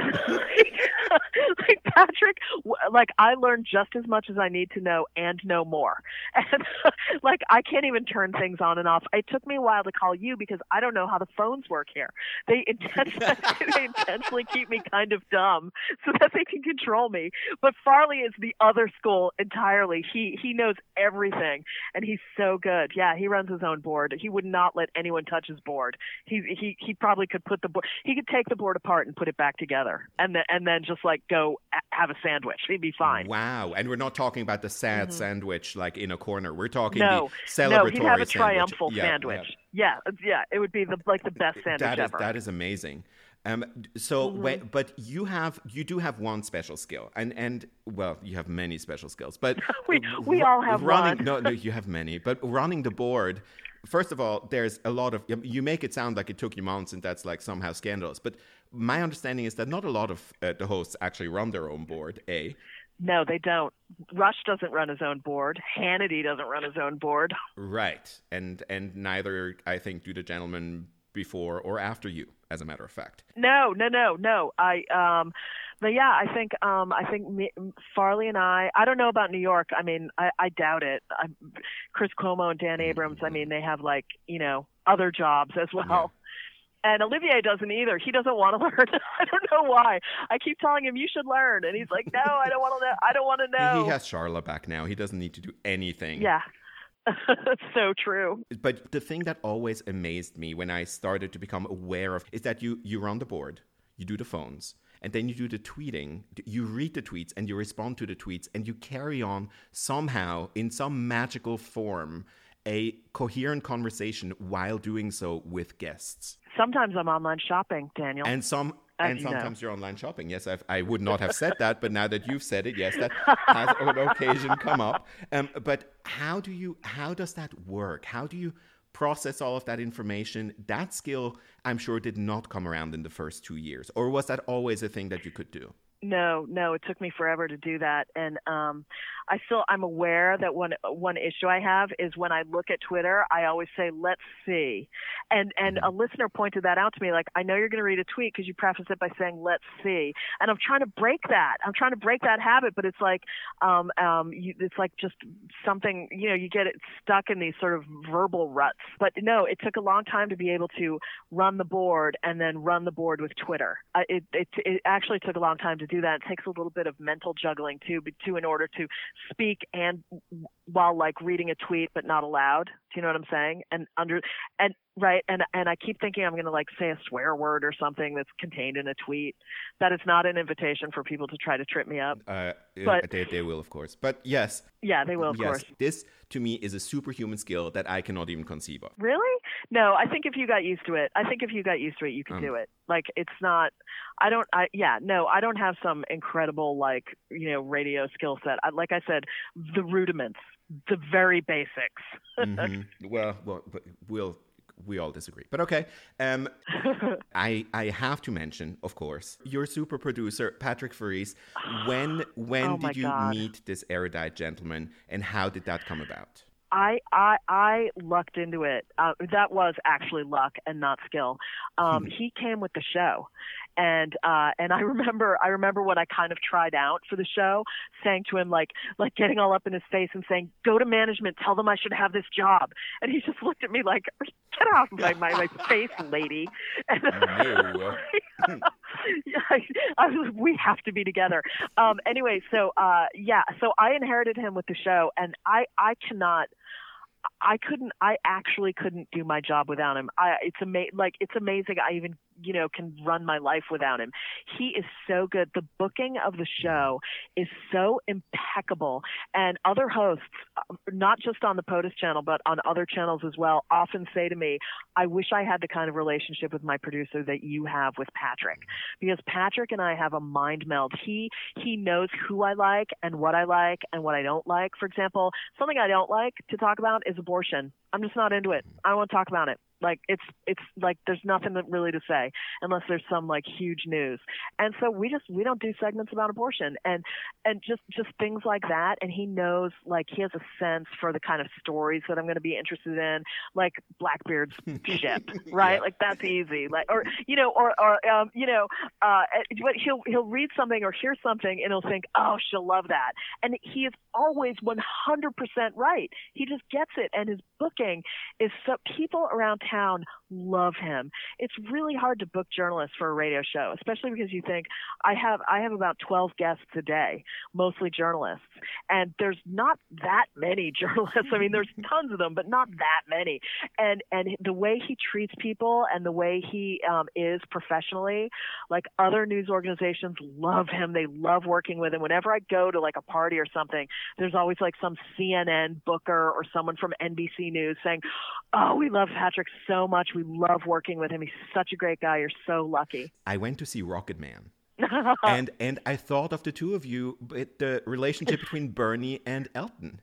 Like Patrick, like, I learned just as much as I need to know and no more. And like, I can't even turn things on and off. It took me a while to call you because I don't know how the phones work here. They intentionally keep me kind of dumb so that they can control me. But Farley is the other school entirely. He knows everything, and he's so good. Yeah, he runs his own board. He would not let anyone touch his board. He probably could put the board. He could take the board apart and put it back together, and then just like go have a sandwich. He'd be fine. Wow, and we're not talking about the sad sandwich like in a corner. We're talking the celebratory No, he'd have a triumphal sandwich. sandwich. Yeah, it would be the best sandwich ever. That is amazing. But you do have one special skill, and well, you have many special skills, but we all have one. No, you have many, but running the board. First of all, there's a lot of, you make it sound like it took you months and that's like somehow scandalous, but my understanding is that not a lot of the hosts actually run their own board. No, they don't. Rush doesn't run his own board. Hannity doesn't run his own board. Right. And neither, I think, do the gentlemen before or after you, as a matter of fact. No. But yeah, I think Farley and I don't know about New York. I mean, I doubt it. Chris Cuomo and Dan Abrams, I mean, they have like, other jobs as well. Yeah. And Olivier doesn't either. He doesn't want to learn. I don't know why. I keep telling him, you should learn. And he's like, no, I don't want to know. I don't want to know. He has Charla back now. He doesn't need to do anything. Yeah. That's so true. But the thing that always amazed me when I started to become aware of is that you run the board, you do the phones, and then you do the tweeting. You read the tweets and you respond to the tweets and you carry on somehow in some magical form a coherent conversation while doing so with guests. Sometimes I'm online shopping, Daniel. And sometimes you're online shopping. Yes, I would not have said that, but now that you've said it, yes, that has on occasion come up. But how does that work? How do you process all of that information? That skill, I'm sure, did not come around in the first 2 years. Or was that always a thing that you could do? No, it took me forever to do that. And I'm aware that one issue I have is when I look at Twitter, I always say, let's see. And a listener pointed that out to me, like, I know you're going to read a tweet because you preface it by saying, let's see. And I'm trying to break that. I'm trying to break that habit, but it's like, it's like just something, you get it stuck in these sort of verbal ruts. But no, it took a long time to be able to run the board and then run the board with Twitter. It actually took a long time to do that. It takes a little bit of mental juggling too in order to speak and while like reading a tweet but not aloud. Do you know what I'm saying? Right. And I keep thinking I'm going to like say a swear word or something that's contained in a tweet. That is not an invitation for people to try to trip me up. But they will, of course. But yes. Yeah, they will, of course. This to me is a superhuman skill that I cannot even conceive of. Really? No, I think if you got used to it, you could do it. Like it's not, I don't have some incredible like, radio skill set. Like I said, the rudiments, the very basics. Mm-hmm. Well, we all disagree, but okay. I have to mention, of course, your super producer, Patrick Faris. When did you meet this erudite gentleman, and how did that come about? I lucked into it. That was actually luck and not skill. He came with the show. And I remember when I kind of tried out for the show, saying to him like getting all up in his face and saying, "Go to management, tell them I should have this job." And he just looked at me like, "Get off my face, lady." And no. I was, we have to be together. Anyway, so I inherited him with the show, and I actually couldn't do my job without him. It's amazing. I even, can run my life without him. He is so good. The booking of the show is so impeccable. And other hosts, not just on the POTUS channel, but on other channels as well, often say to me, "I wish I had the kind of relationship with my producer that you have with Patrick." Because Patrick and I have a mind meld. He knows who I like and what I don't like. For example, something I don't like to talk about is abortion. I'm just not into it. I don't want to talk about it. Like it's like there's nothing really to say unless there's some like huge news. And so we don't do segments about abortion and just things like that. And he knows, like, he has a sense for the kind of stories that I'm going to be interested in, like Blackbeard's ship, right? Yeah. Like that's easy. Like, but he'll read something or hear something and he'll think, "Oh, she'll love that." And he is always 100% right. He just gets it. And his booking is so, people around town love him. It's really hard to book journalists for a radio show, especially because you think I have about 12 guests a day, mostly journalists, and there's not that many journalists. I mean, there's tons of them, but not that many. And the way he treats people and the way he is professionally, like other news organizations love him. They love working with him. Whenever I go to like a party or something, there's always like some CNN booker or someone from NBC News saying, "Oh, we love Patrick so much. We love working with him. He's such a great guy. You're so lucky." I went to see Rocket Man. and I thought of the two of you, the relationship between Bernie and Elton.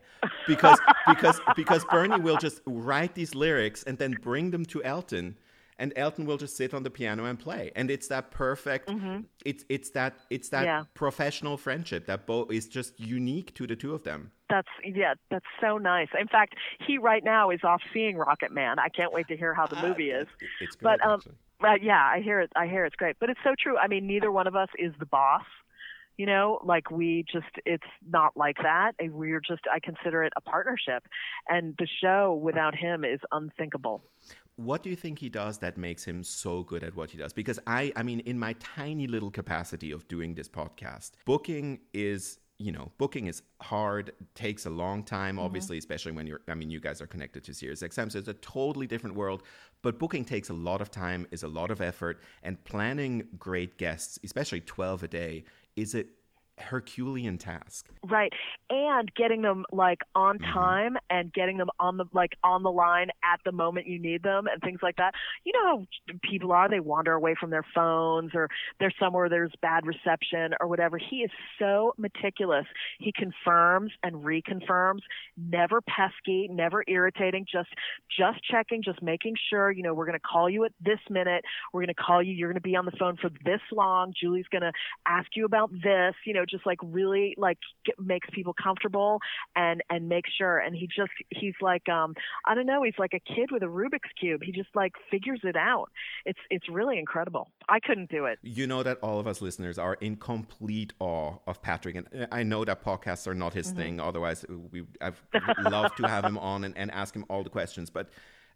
Because Bernie will just write these lyrics and then bring them to Elton, and Elton will just sit on the piano and play. And it's that perfect. Mm-hmm. It's that professional friendship that is just unique to the two of them. That's so nice. In fact, he right now is off seeing Rocket Man. I can't wait to hear how the movie is. It's great, actually. I hear it. It's great. But it's so true. I mean, neither one of us is the boss. Like it's not like that. I consider it a partnership. And the show without him is unthinkable. What do you think he does that makes him so good at what he does? Because I mean, in my tiny little capacity of doing this podcast, booking is hard, takes a long time, obviously, especially when you guys are connected to SiriusXM, so it's a totally different world. But booking takes a lot of time, is a lot of effort, and planning great guests, especially 12 a day, is a Herculean task. Right. And getting them like on time and getting them on the line at the moment you need them and things like that. You know how people are, they wander away from their phones or they're somewhere there's bad reception or whatever. He is so meticulous. He confirms and reconfirms, never pesky, never irritating, just checking, just making sure, we're going to call you at this minute. We're going to call you. You're going to be on the phone for this long. Julie's going to ask you about this, just like really like makes people comfortable and makes sure. And he's like, I don't know, he's like a kid with a Rubik's Cube. He just like figures it out. It's really incredible. I couldn't do it. You know that all of us listeners are in complete awe of Patrick. And I know that podcasts are not his thing. Otherwise, I'd love to have him on and ask him all the questions. But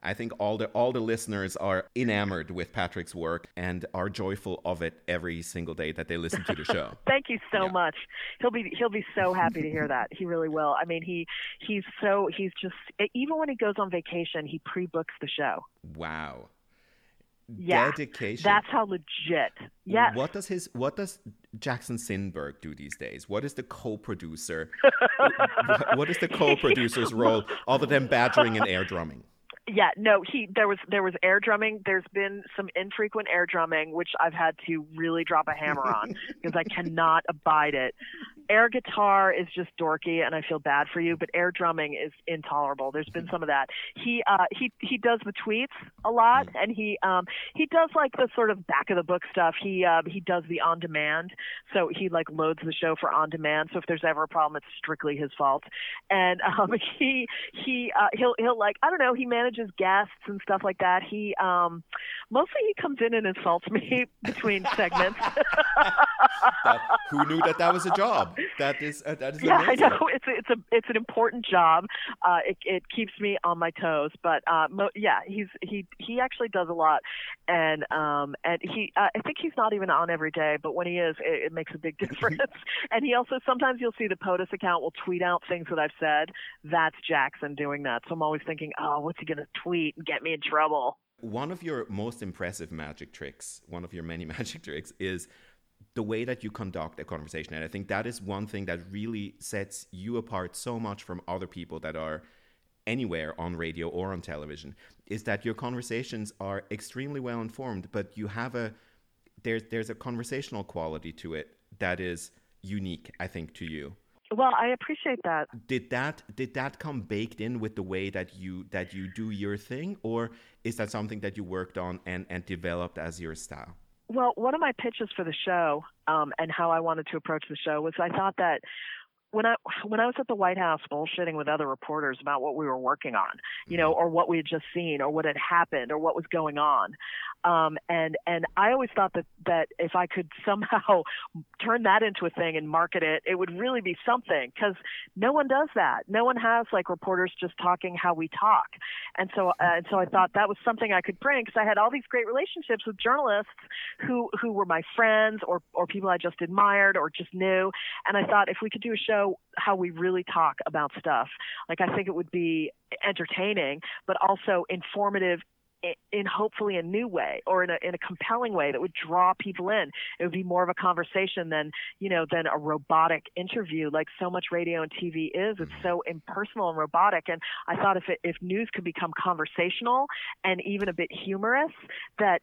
I think all the listeners are enamored with Patrick's work and are joyful of it every single day that they listen to the show. Thank you so much. He'll be so happy to hear that. He really will. I mean, he's just, even when he goes on vacation, he pre-books the show. Wow. Yeah, dedication. That's how legit. Yes. What does Jackson Sinberg do these days? What is the co-producer? What is the co-producer's role other than badgering and air drumming? Yeah, no, there was air drumming. There's been some infrequent air drumming, which I've had to really drop a hammer on because I cannot abide it. Air guitar is just dorky, and I feel bad for you, but air drumming is intolerable. There's been some of that. He does the tweets a lot, and he does like the sort of back of the book stuff. He does the on demand, so he like loads the show for on demand. So if there's ever a problem, it's strictly his fault. And he'll like, I don't know, he manages guests and stuff like that. He mostly he comes in and insults me between segments. Who knew that was a job? That is yeah, amazing. I know it's an important job. It keeps me on my toes, but he actually does a lot, and he I think he's not even on every day, but when he is, it makes a big difference. And he also, sometimes you'll see the POTUS account will tweet out things that I've said. That's Jackson doing that. So I'm always thinking, oh, what's he gonna tweet and get me in trouble? One of your most impressive magic tricks, one of your many magic tricks, is the way that you conduct a conversation. And I think that is one thing that really sets you apart so much from other people that are anywhere on radio or on television, is that your conversations are extremely well informed, but you have there's a conversational quality to it that is unique, I think, to you. Well, I appreciate that. Did that come baked in with the way that you do your thing, or is that something that you worked on and developed as your style? Well, one of my pitches for the show and how I wanted to approach the show was I thought that when I was at the White House bullshitting with other reporters about what we were working on, or what we had just seen or what had happened or what was going on. And I always thought that if I could somehow turn that into a thing and market it, it would really be something, because no one does that. No one has like reporters just talking how we talk. And so I thought that was something I could bring, because I had all these great relationships with journalists who were my friends or people I just admired or just knew. And I thought if we could do a show how we really talk about stuff, like I think it would be entertaining, but also informative in hopefully a new way or in a compelling way that would draw people in. It would be more of a conversation than a robotic interview like so much radio and TV is. It's so impersonal and robotic. And I thought if news could become conversational and even a bit humorous, that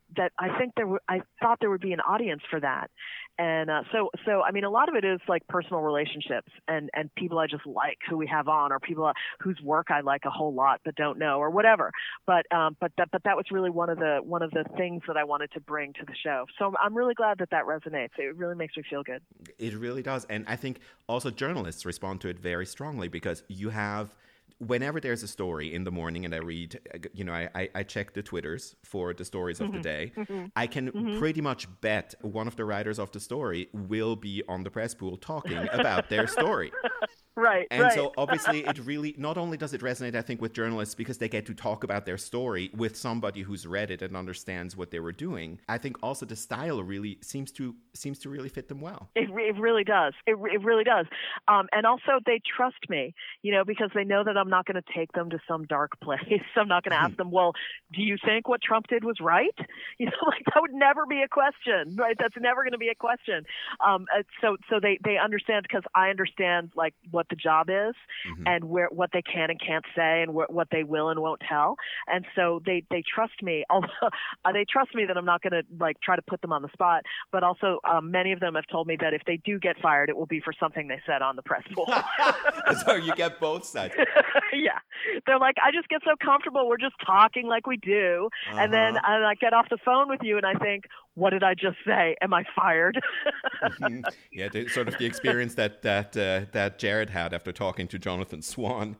I thought there would be an audience for that. And so I mean, a lot of it is like personal relationships and people I just like who we have on, or people whose work I like a whole lot but don't know, or whatever. But that was really one of the things that I wanted to bring to the show. So I'm really glad that resonates. It really makes me feel good. It really does. And I think also journalists respond to it very strongly, because you have, whenever there's a story in the morning and I read, I check the Twitters for the stories of the day, I can pretty much bet one of the writers of the story will be on the press pool talking about their story. Right. And so obviously it really, not only does it resonate, I think, with journalists because they get to talk about their story with somebody who's read it and understands what they were doing. I think also the style really seems to really fit them well. It really does. It really does. And also they trust me, because they know that I'm not going to take them to some dark place. I'm not going to ask them, well, do you think what Trump did was right? Like that would never be a question, right? That's never going to be a question. So they understand, because I understand like what the job is and what they can and can't say and what they will and won't tell. And so they trust me. Although they trust me that I'm not going to like try to put them on the spot, but also many of them have told me that if they do get fired, it will be for something they said on the press pool. So you get both sides. Yeah. They're like, I just get so comfortable. We're just talking like we do. And then I get off the phone with you and I think, what did I just say? Am I fired? Yeah, sort of the experience that Jared had after talking to Jonathan Swan.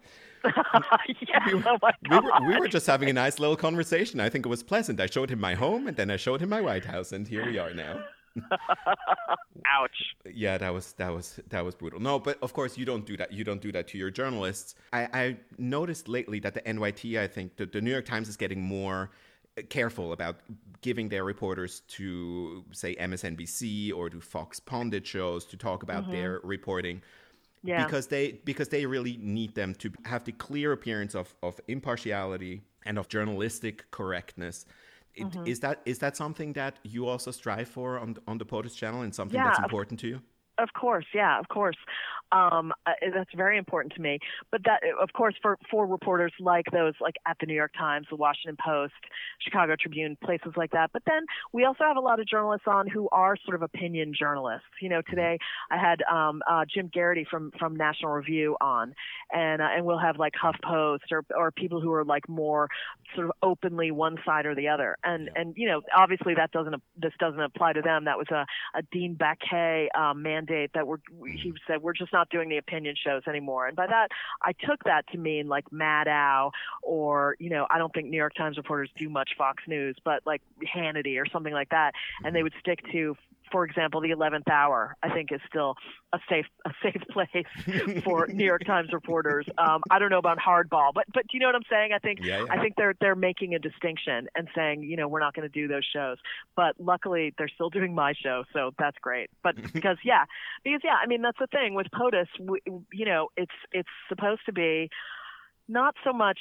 We were just having a nice little conversation. I think it was pleasant. I showed him my home and then I showed him my White House, and here we are now. Ouch. Yeah, that was brutal. No, but of course you don't do that. You don't do that to your journalists. I noticed lately that the NYT, I think the New York Times is getting more careful about giving their reporters to, say, MSNBC or to Fox pundit shows to talk about their reporting. Yeah. Because they really need them to have the clear appearance of impartiality and of journalistic correctness. Is that something that you also strive for on the POTUS channel, and something that's important to you? Of course, yeah, of course. That's very important to me. But that, of course, for reporters like those, like at the New York Times, the Washington Post, Chicago Tribune, places like that. But then we also have a lot of journalists on who are sort of opinion journalists. You know, today I had Jim Garrity from National Review on, and we'll have like HuffPost or people who are like more sort of openly one side or the other. And you know, obviously this doesn't apply to them. That was a Dean Baquet mandate that he said we're just not doing the opinion shows anymore. And by that, I took that to mean like Maddow, or, you know, I don't think New York Times reporters do much Fox News, but like Hannity or something like that. And they would stick to, for example, the 11th hour, I think, is still a safe place for New York Times reporters. I don't know about Hardball, but do you know what I'm saying? I think they're making a distinction and saying, you know, we're not going to do those shows. But luckily, they're still doing my show, so that's great. But because I mean, that's the thing with POTUS. You know, it's supposed to be not so much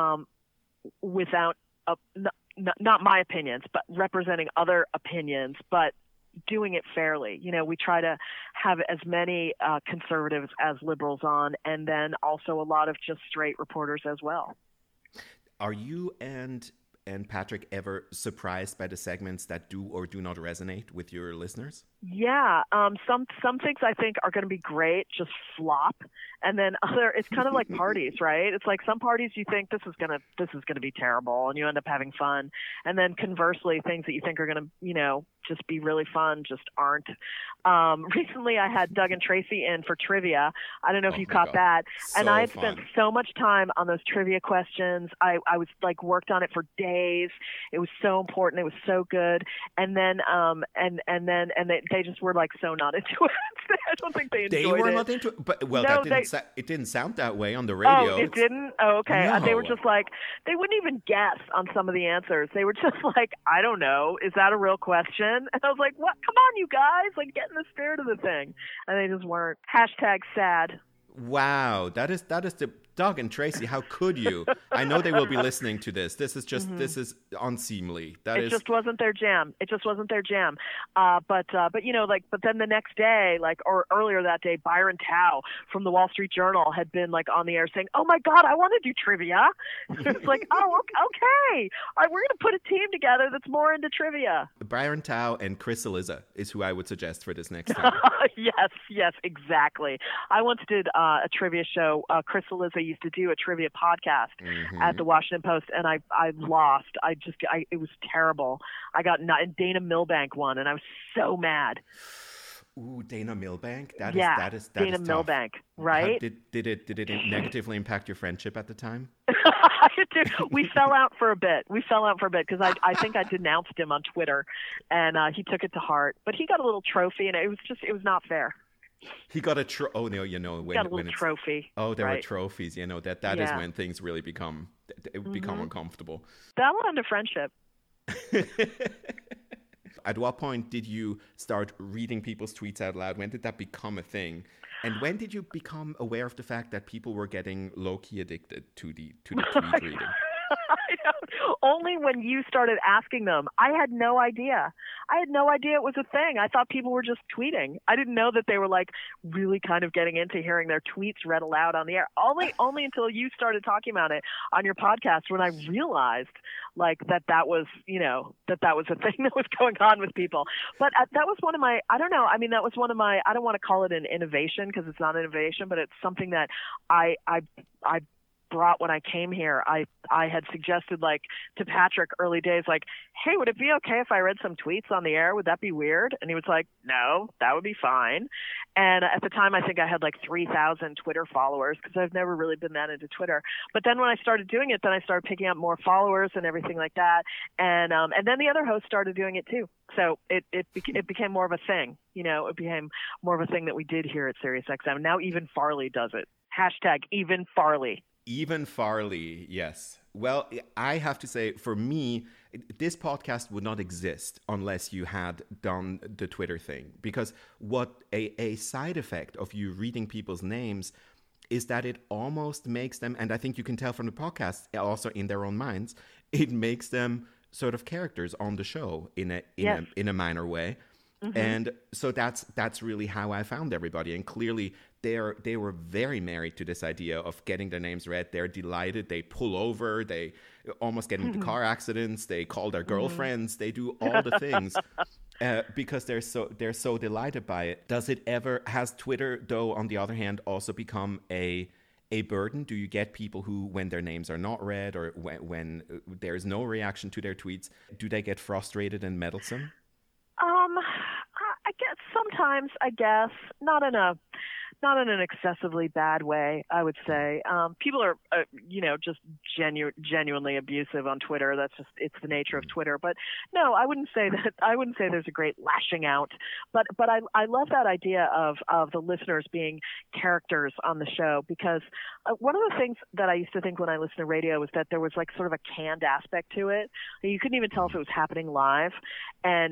without not my opinions, but representing other opinions, but doing it fairly. You know, we try to have as many conservatives as liberals on, and then also a lot of just straight reporters as well. Are you and Patrick ever surprised by the segments that do or do not resonate with your listeners? Yeah, some things I think are going to be great, just flop, and then it's kind of like parties, right? It's like some parties you think this is gonna be terrible, and you end up having fun, and then conversely, things that you think are going to, you know, just be really fun just aren't. Recently, I had Doug and Tracy in for trivia. I don't know if you caught that, and I had spent so much time on those trivia questions. I was like worked on it for days. It was so important. It was so good, and then they just were like so not into it. I don't think they enjoyed it. They were not into it, but it didn't sound that way on the radio. Oh, it didn't? Oh, okay. No. They were just like, they wouldn't even guess on some of the answers. They were just like, I don't know, is that a real question? And I was like, what? Come on, you guys, like get in the spirit of the thing. And they just weren't. #sad. Wow, that is the Doug and Tracy. How could you? I know they will be listening to this. This is just this is unseemly. It just wasn't their jam. But you know, like, but then the next day, like, or earlier that day, Byron Tao from the Wall Street Journal had been like on the air saying, "Oh my God, I want to do trivia." It's like, oh, okay, all right, we're gonna put a team together that's more into trivia. Byron Tao and Chris Eliza is who I would suggest for this next time. Yes, exactly. I once did a trivia show. Chris Eliza used to do a trivia podcast at the Washington Post, and I lost. It was terrible. I got Dana Milbank won, and I was so mad. Ooh, Dana Milbank. That is Dana Milbank, right? Did it negatively impact your friendship at the time? We fell out for a bit because I think I denounced him on Twitter, and he took it to heart. But he got a little trophy, and it was not fair. He got a trophy. Oh no, you know, when got a little trophy. Oh, there were trophies. You know that is when things really become uncomfortable. That'll end a friendship. At what point did you start reading people's tweets out loud? When did that become a thing? And when did you become aware of the fact that people were getting low-key addicted to the tweet reading? Only when you started asking them. I had no idea. It was a thing. I thought people were just tweeting. I didn't know that they were like really kind of getting into hearing their tweets read aloud on the air. Only until you started talking about it on your podcast when I realized like that was, you know, that was a thing that was going on with people. But that was one of my, I don't know. I mean, that was one of my, I don't want to call it an innovation because it's not an innovation, but it's something that I brought when I came here. I had suggested like to Patrick early days, like, hey, would it be okay if I read some tweets on the air? Would that be weird? And he was like, no, that would be fine. And at the time, I think I had like 3,000 Twitter followers because I've never really been that into Twitter. But then when I started doing it, then I started picking up more followers and everything like that. And then the other hosts started doing it too. So it became more of a thing. You know, it became more of a thing that we did here at SiriusXM. Now even Farley does it. Hashtag even Farley. Even Farley, yes. Well, I have to say, for me, this podcast would not exist unless you had done the Twitter thing. Because what a side effect of you reading people's names is that it almost makes them, and I think you can tell from the podcast, also in their own minds, it makes them sort of characters on the show in a minor way. Mm-hmm. And so that's really how I found everybody. And clearly they were very married to this idea of getting their names read. They're delighted. They pull over. They almost get into car accidents. They call their girlfriends. They do all the things because they're so delighted by it. Has Twitter, though, on the other hand, also become a burden? Do you get people who, when their names are not read or when there's no reaction to their tweets, do they get frustrated and meddlesome? I guess sometimes, not in an excessively bad way, I would say. People are, just genuinely abusive on Twitter. It's the nature of Twitter. But no, I wouldn't say there's a great lashing out. But I love that idea of the listeners being characters on the show, because one of the things that I used to think when I listened to radio was that there was like sort of a canned aspect to it. You couldn't even tell if it was happening live. And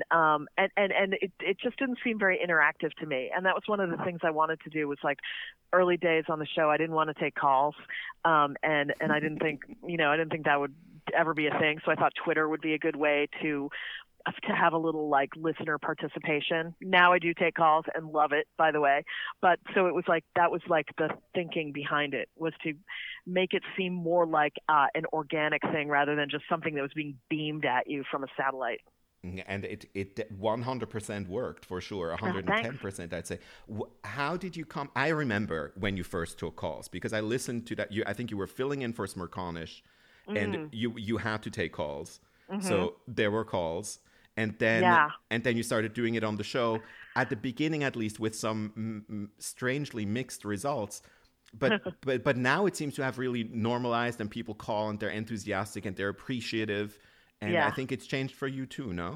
it just didn't seem very interactive to me. And that was one of the things I wanted to do. Was like early days on the show, I didn't want to take calls, and I didn't think that would ever be a thing. So I thought Twitter would be a good way to have a little like listener participation. Now I do take calls and love it, by the way. But so it was like that was like the thinking behind it, was to make it seem more like an organic thing rather than just something that was being beamed at you from a satellite. And it 100% worked, for sure, 110%, I'd say. How did you come? I remember when you first took calls, because I listened to that. I think you were filling in for Smerconish, and you had to take calls. Mm-hmm. So there were calls. And then you started doing it on the show, at the beginning at least, with some strangely mixed results. But now it seems to have really normalized, and people call and they're enthusiastic and they're appreciative. And I think it's changed for you too, no?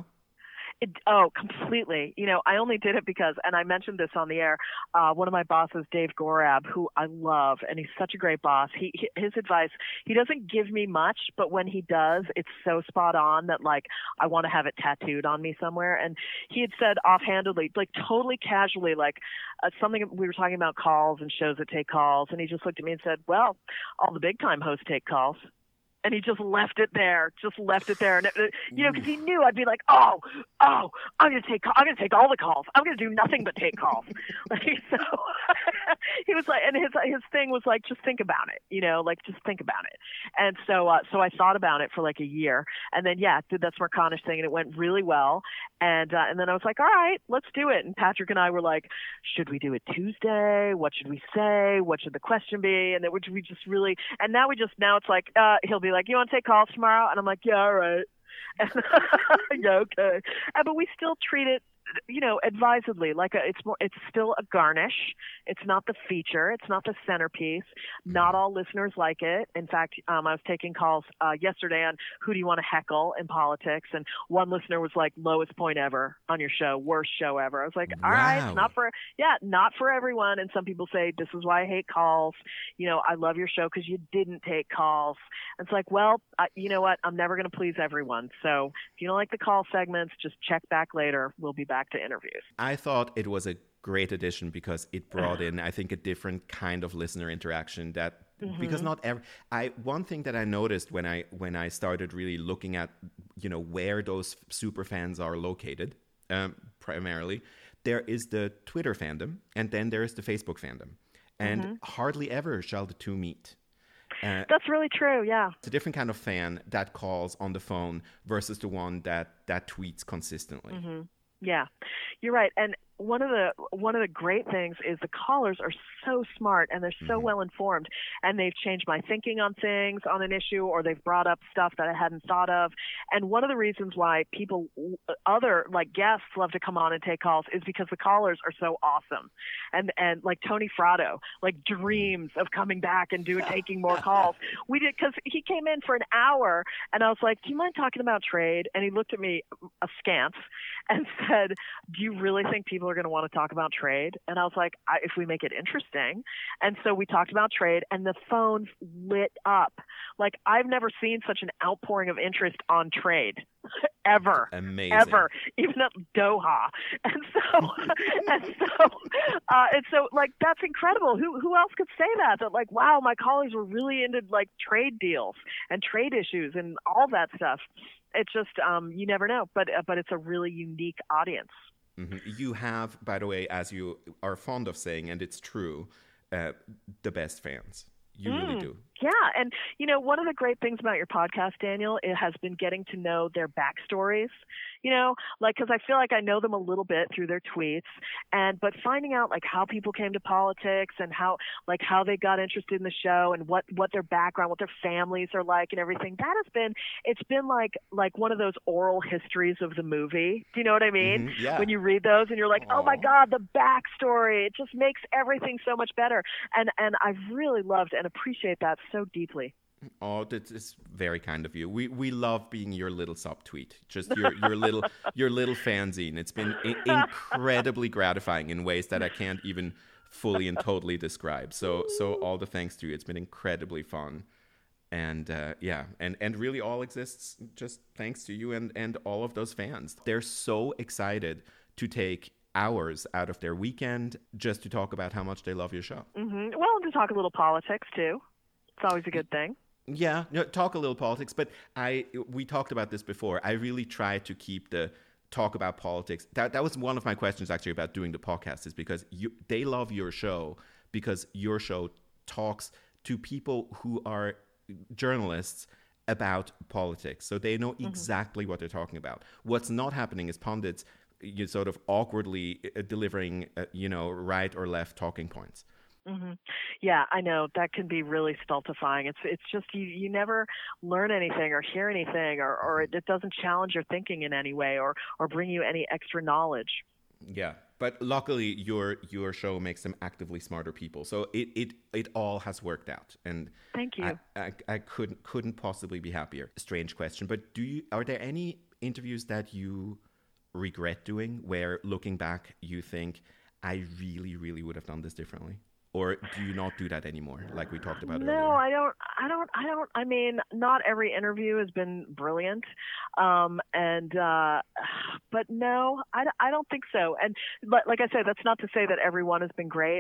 Completely. I only did it because, and I mentioned this on the air, one of my bosses, Dave Gorab, who I love, and he's such a great boss. His advice, he doesn't give me much, but when he does, it's so spot on that like I want to have it tattooed on me somewhere. And he had said offhandedly, like totally casually, like something, we were talking about calls and shows that take calls, and he just looked at me and said, well, all the big time hosts take calls. And he just left it there. And, because he knew I'd be like, I'm going to take all the calls. I'm going to do nothing but take calls. So he was like, and his thing was like, just think about it, just think about it. And so I thought about it for like a year, and then, did that Smerconish thing, and it went really well. And then I was like, all right, let's do it. And Patrick and I were like, should we do it Tuesday? What should we say? What should the question be? And then we just really, and now it's like, he'll be like, you want to take calls tomorrow? And I'm like, yeah, all right. Yeah, okay. But we still treat it, advisedly, like it's still a garnish. It's not the feature. It's not the centerpiece. Not all listeners like it. In fact, I was taking calls yesterday on who do you want to heckle in politics, and one listener was like, lowest point ever on your show, worst show ever. I was like, all right, it's not for everyone. And some people say, this is why I hate calls. I love your show because you didn't take calls. And it's like, well, you know what? I'm never going to please everyone. So if you don't like the call segments, just check back later. We'll be back to interviews. I thought it was a great addition because it brought in, I think, a different kind of listener interaction that because not every one thing that I noticed when I started really looking at where those super fans are located, primarily, there is the Twitter fandom and then there is the Facebook fandom, and hardly ever shall the two meet. That's really true, yeah. It's a different kind of fan that calls on the phone versus the one that tweets consistently. Yeah, you're right. And one of the great things is the callers are so smart and they're so Hmm. well informed, and they've changed my thinking on things on an issue, or they've brought up stuff that I hadn't thought of. And one of the reasons why people, other like guests, love to come on and take calls is because the callers are so awesome. And like Tony Fratto, like dreams of coming back and taking more calls. We did, because he came in for an hour, and I was like, "Do you mind talking about trade?" And he looked at me askance and said, "Do you really think people are going to want to talk about trade?" And I was like, "If we make it interesting." And so we talked about trade, and the phones lit up. Like, I've never seen such an outpouring of interest on trade ever. Amazing. Ever, even at Doha. And so, and so like, that's incredible. Who else could say that? That like, wow, my colleagues were really into like trade deals and trade issues and all that stuff. It's just, you never know, but it's a really unique audience. Hmm. You have, by the way, as you are fond of saying, and it's true, uh, the best fans. You really Mm, do. yeah, and one of the great things about your podcast, Daniel, it has been getting to know their backstories. Like, because I feel like I know them a little bit through their tweets, but finding out like how people came to politics and how they got interested in the show and what their background, what their families are like, and everything. It's been like one of those oral histories of the movie. Do you know what I mean? Hmm. Yeah. When you read those and you're like, oh my Aw. God, the backstory. It just makes everything so much better. And I've really loved and appreciate that so deeply. Oh, that is very kind of you. We love being your little subtweet, just your little fanzine. It's been incredibly gratifying in ways that I can't even fully and totally describe. So all the thanks to you. It's been incredibly fun, and yeah, and really all exists just thanks to you and all of those fans. They're so excited to take hours out of their weekend just to talk about how much they love your show. Well, and to talk a little politics too. It's always a good thing. Yeah, no, talk a little politics, but we talked about this before. I really try to keep the talk about politics. That was one of my questions actually about doing the podcast, is because they love your show because your show talks to people who are journalists about politics, so they know exactly what they're talking about. What's not happening is pundits you sort of awkwardly delivering right or left talking points. hmm Yeah, I know that can be really stultifying. It's just you never learn anything or hear anything, or it doesn't challenge your thinking in any way, or bring you any extra knowledge. Yeah, but luckily your show makes them actively smarter people. So it all has worked out, and Thank you. I couldn't possibly be happier. Strange question, but are there any interviews that you regret doing, where looking back you think I really really would have done this differently? Or do you not do that anymore, like we talked about No, earlier? I don't. I mean, not every interview has been brilliant, and but no, I don't think so. And like I said, that's not to say that everyone has been great.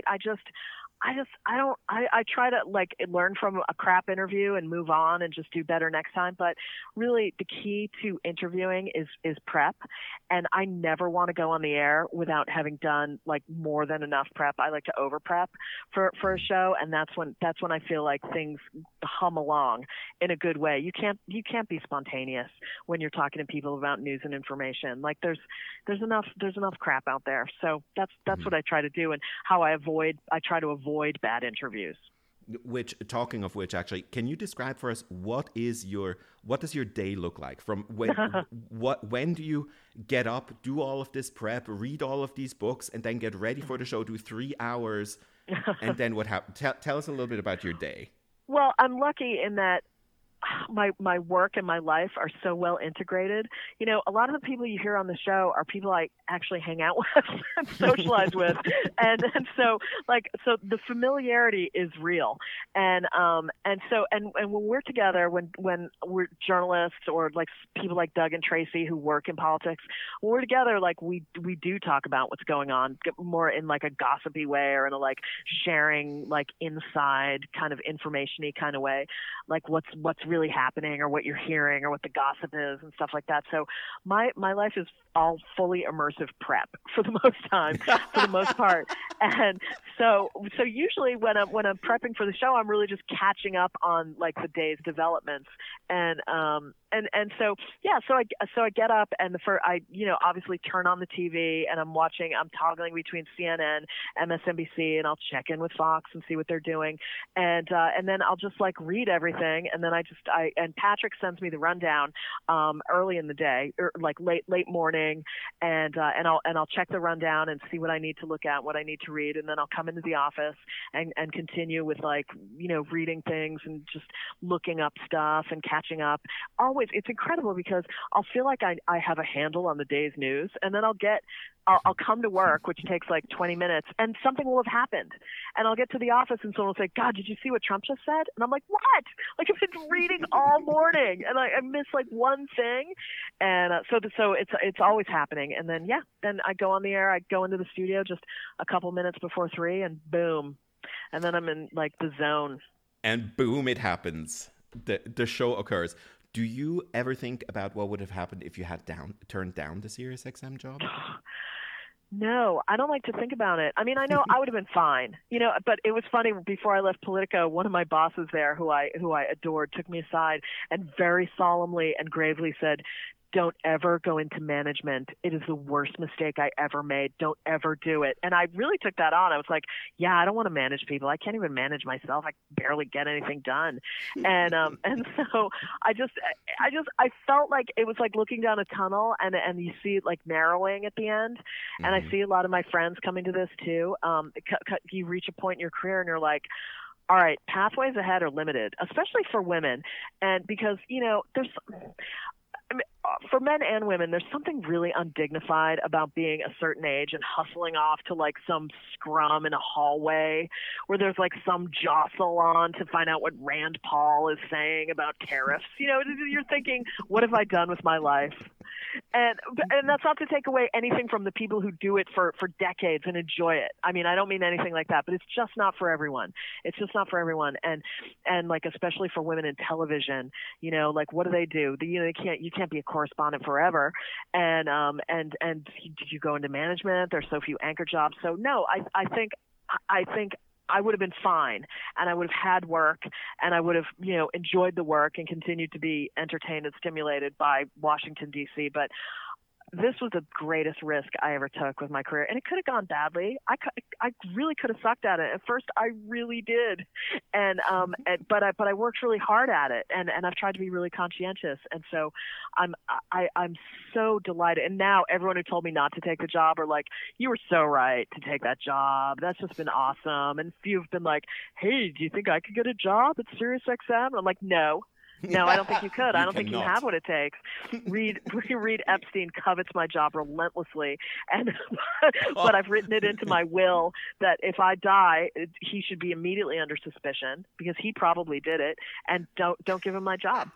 I don't. I try to like learn from a crap interview and move on and just do better next time. But really, the key to interviewing is prep, and I never want to go on the air without having done like more than enough prep. I like to over prep for a show, and that's when I feel like things hum along in a good way. You can't be spontaneous when you're talking to people about news and information. Like there's enough crap out there. So that's what I try to do, and how I try to avoid bad interviews. Which, talking of which, actually, can you describe for us what does your day look like? From when do you get up, do all of this prep, read all of these books, and then get ready for the show, do 3 hours, and then what happens? Tell us a little bit about your day. Well, I'm lucky in that my work and my life are so well integrated. A lot of the people you hear on the show are people I actually hang out with and socialize with, and so the familiarity is real, and when we're together, when we're journalists or like people like Doug and Tracy who work in politics, when we're together, like we do talk about what's going on more in like a gossipy way, or in a like sharing like inside kind of information-y kind of way, like what's really happening or what you're hearing or what the gossip is and stuff like that. So my life is all fully immersive prep for the most part. And so usually when I'm prepping for the show, I'm really just catching up on like the day's developments. And so I get up and I obviously turn on the TV and I'm toggling between CNN, MSNBC, and I'll check in with Fox and see what they're doing. And then I'll just like read everything. And then and Patrick sends me the rundown early in the day, or like late morning, and I'll check the rundown and see what I need to look at, what I need to read, and then I'll come into the office and continue with like reading things and just looking up stuff and catching up. Always, it's incredible because I'll feel like I have a handle on the day's news, and then I'll come to work, which takes like 20 minutes, and something will have happened. And I'll get to the office and someone will say, God, did you see what Trump just said? And I'm like, what? Like I've been reading all morning and I missed like one thing. And so it's always happening. And then I go on the air, I go into the studio just a couple minutes before 3 and boom. And then I'm in like the zone. And boom, it happens. The show occurs. Do you ever think about what would have happened if you had turned down the SiriusXM job? No, I don't like to think about it. I mean, I know I would have been fine, but it was funny. Before I left Politico, one of my bosses there, who I adored, took me aside and very solemnly and gravely said, don't ever go into management. It is the worst mistake I ever made. Don't ever do it. And I really took that on. I was like, yeah, I don't want to manage people. I can't even manage myself. I barely get anything done. And so I felt like it was like looking down a tunnel and you see it like narrowing at the end. Mm-hmm. And I see a lot of my friends coming to this too. You reach a point in your career and you're like, all right, pathways ahead are limited, especially for women. And because, for men and women, there's something really undignified about being a certain age and hustling off to like some scrum in a hallway where there's like some jostle on to find out what Rand Paul is saying about tariffs. You're thinking, what have I done with my life? And that's not to take away anything from the people who do it for decades and enjoy it. I mean, I don't mean anything like that, but it's just not for everyone. It's just not for everyone. And like, especially for women in television, like what do they do? You can't be a correspondent forever. And you go into management. There's so few anchor jobs. So no, I think I would have been fine, and I would have had work, and I would have, enjoyed the work and continued to be entertained and stimulated by Washington, D.C. But this was the greatest risk I ever took with my career, and it could have gone badly. I really could have sucked at it. At first, I really did, but I worked really hard at it, and I've tried to be really conscientious, and so I'm so delighted. And now everyone who told me not to take the job are like, you were so right to take that job. That's just been awesome. And few have been like, hey, do you think I could get a job at SiriusXM? And I'm like, no. No, I don't think you could. I don't think you have what it takes. Reed Epstein covets my job relentlessly, but I've written it into my will that if I die, he should be immediately under suspicion because he probably did it, and don't give him my job.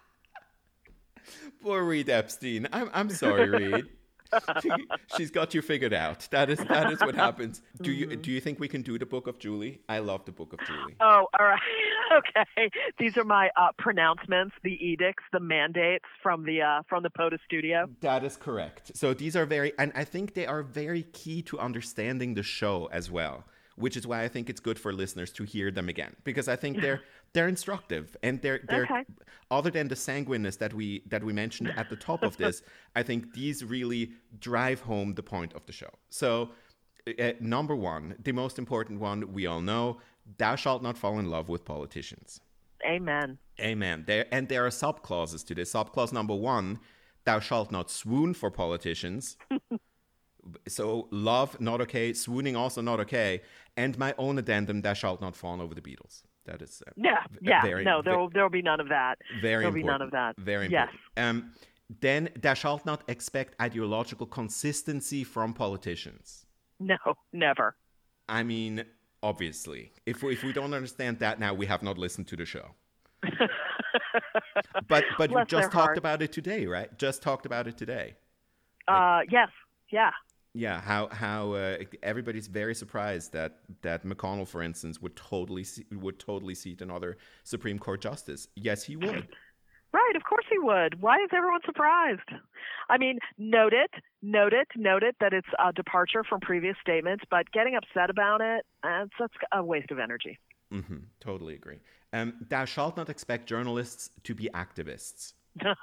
Poor Reed Epstein. I'm sorry, Reed. She's got you figured out. That is what happens. Do you think we can do the Book of Julie? I love the Book of Julie. Oh, all right. Okay. These are my pronouncements, the edicts, the mandates from the POTUS studio. That is correct. So these are and I think they are very key to understanding the show as well, which is why I think it's good for listeners to hear them again, because I think they're instructive, and they're okay. Other than the sanguineness that we mentioned at the top of this, I think these really drive home the point of the show. So number one, the most important one we all know, thou shalt not fall in love with politicians. Amen. There are sub-clauses to this. Sub-clause number 1, thou shalt not swoon for politicians. So love, not okay. Swooning, also not okay. And my own addendum, thou shalt not fawn over the Beatles. That is there will be none of that. There will be none of that. Very important. Yes. Then thou shalt not expect ideological consistency from politicians. No, never. I mean, obviously, if we don't understand that now, we have not listened to the show. But you just talked about it today, right? Just talked about it today. Yes. Yeah. Yeah, how everybody's very surprised that McConnell, for instance, would totally seat another Supreme Court justice. Yes, he would. Right, of course he would. Why is everyone surprised? I mean, note it that it's a departure from previous statements, but getting upset about it, that's a waste of energy. Totally agree. Thou shalt not expect journalists to be activists.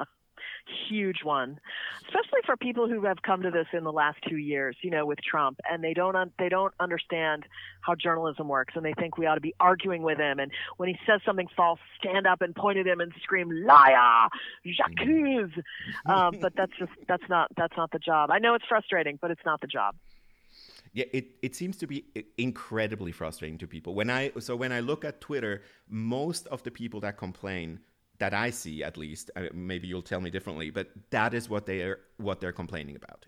Huge one, especially for people who have come to this in the last 2 years, with Trump, and they don't understand how journalism works, and they think we ought to be arguing with him, and when he says something false, stand up and point at him and scream liar, j'accuse. But that's not the job. I know it's frustrating, but it's not the job. Yeah, it seems to be incredibly frustrating to people. When I look at Twitter, most of the people that complain, that I see at least, maybe you'll tell me differently, but that is what they're complaining about.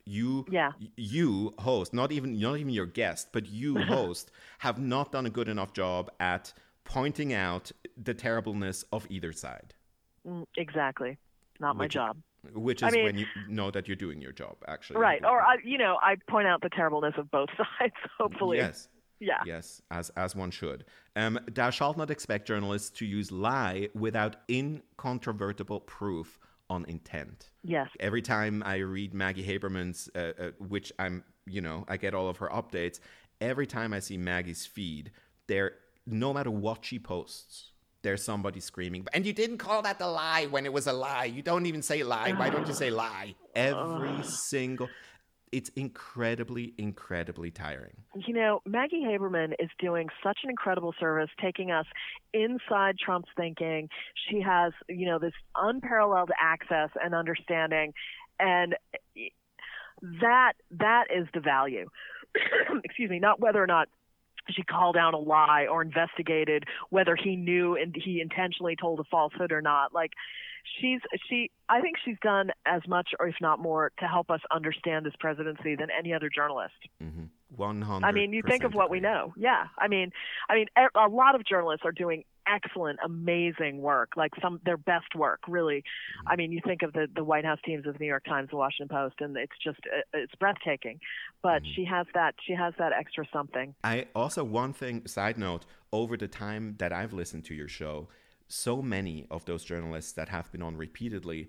You host, not even your guest, but you host, have not done a good enough job at pointing out the terribleness of either side. Exactly, not my job. Which is when you know that you're doing your job, actually. Right, or I point out the terribleness of both sides. Hopefully, yes. Yeah. Yes, as one should. Thou shalt not expect journalists to use lie without incontrovertible proof on intent. Yes. Every time I read Maggie Haberman's, which I get all of her updates, every time I see Maggie's feed, no matter what she posts, there's somebody screaming, and you didn't call that the lie when it was a lie. You don't even say lie. Why don't you say lie? Every single... It's incredibly, incredibly tiring. Maggie Haberman is doing such an incredible service, taking us inside Trump's thinking. She has, this unparalleled access and understanding, and that is the value. Excuse me, not whether or not she called out a lie or investigated whether he knew and he intentionally told a falsehood or not. Like, I think she's done as much, or if not more, to help us understand this presidency than any other journalist. 100%. I mean, you think of what we know. Yeah. I mean, a lot of journalists are doing excellent, amazing work, like their best work, really. I mean, you think of the White House teams of the New York Times, the Washington Post, and it's breathtaking. But she has that extra something. I also, one thing, side note, over the time that I've listened to your show, so many of those journalists that have been on repeatedly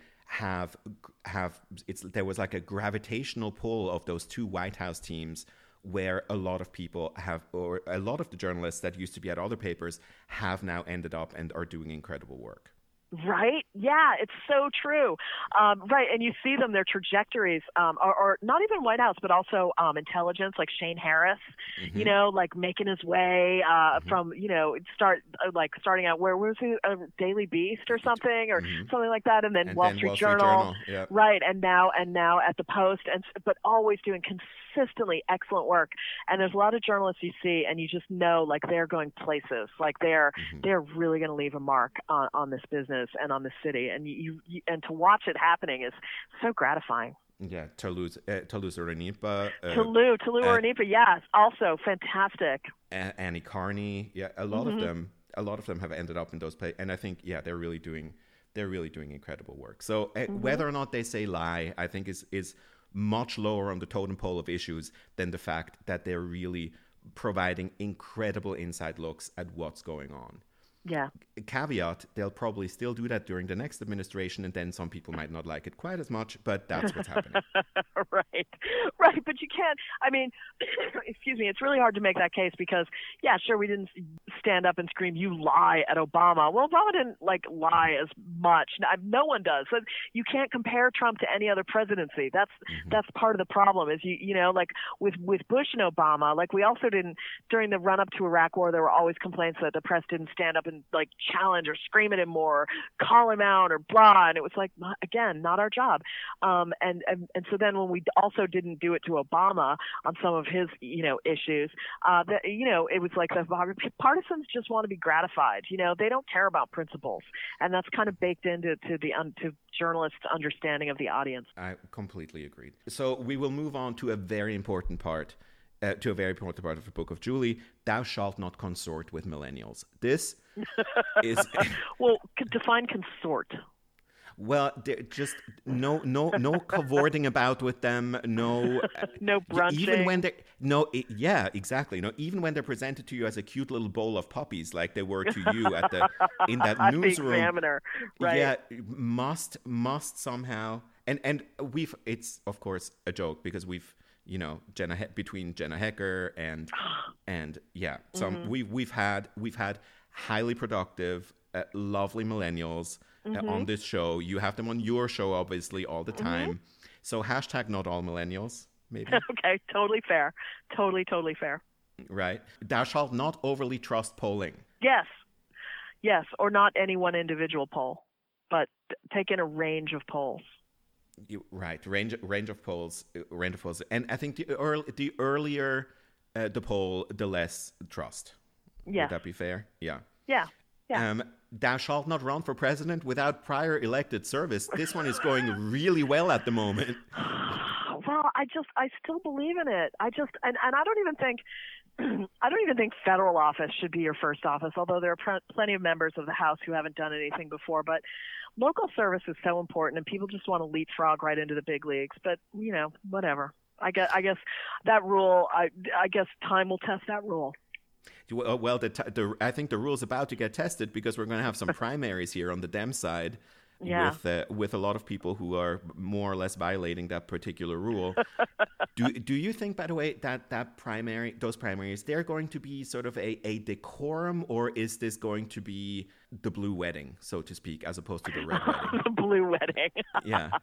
there was like a gravitational pull of those two White House teams, where a lot of people or a lot of the journalists that used to be at other papers have now ended up and are doing incredible work. Right? Yeah, it's so true. Right, and you see them, their trajectories, or not even White House, but also intelligence, like Shane Harris, like making his way from, starting out, where was he, Daily Beast or something, or something like that, and then Wall Street Journal. Yep. Right, and now at the Post, but always doing consistently excellent work. And there's a lot of journalists you see, and you just know, like, they're going places, like they're really going to leave a mark on this business and on the city, and and to watch it happening is so gratifying. Yeah, Toulouse Oranienpa. Toulouse Oranienpa, yes, also fantastic. Annie Carney, yeah, a lot of them have ended up in those places, and I think they're really doing incredible work. So whether or not they say lie, I think is much lower on the totem pole of issues than the fact that they're really providing incredible inside looks at what's going on. Yeah. Caveat, they'll probably still do that during the next administration, and then some people might not like it quite as much, but that's what's happening. Right. But you can't, I mean, excuse me, it's really hard to make that case because, yeah, sure, we didn't stand up and scream, you lie at Obama. Well, Obama didn't, lie as much. No one does. So you can't compare Trump to any other presidency. That's part of the problem is, with Bush and Obama, we also didn't, during the run-up to Iraq War, there were always complaints that the press didn't stand up and challenge or scream at him more, or call him out or blah, and it was again, not our job. And so then when we also didn't do it to Obama on some of his issues, it was like the partisans just want to be gratified. They don't care about principles, and that's kind of baked into to journalists' understanding of the audience. I completely agreed. So we will move on to a very important part. Of the Book of Julie, thou shalt not consort with millennials. This is... Well, define consort. Well, just no cavorting about with them. No, No brunching. even when they yeah, exactly. No, even when they're presented to you as a cute little bowl of puppies, like they were to you in that The newsroom. Examiner, right? Yeah, must somehow. And it's of course a joke because we've between Jenna Hecker and yeah, some we've had highly productive, lovely millennials on this show. You have them on your show, obviously, all the time. So hashtag not all millennials, maybe. Okay, totally fair. Totally fair. Right. Thou shalt not overly trust polling. Yes, or not any one individual poll, but take in a range of polls. Right, range of polls, and I think the earlier the poll, the less trust. Yeah. Would that be fair? Yeah. Yeah. Thou shalt not run for president without prior elected service. This one is going really well at the moment. Well, I still believe in it. And I don't even think federal office should be your first office, although there are plenty of members of the House who haven't done anything before. But local service is so important, and people just want to leapfrog right into the big leagues. But, whatever. I guess that rule, I guess time will test that rule. Well, I think the rule's about to get tested because we're going to have some primaries here on the Dem side. Yeah. With a lot of people who are more or less violating that particular rule. Do you think, by the way, that those primaries, they're going to be sort of a decorum, or is this going to be the blue wedding, so to speak, as opposed to the red wedding? The blue wedding. Yeah.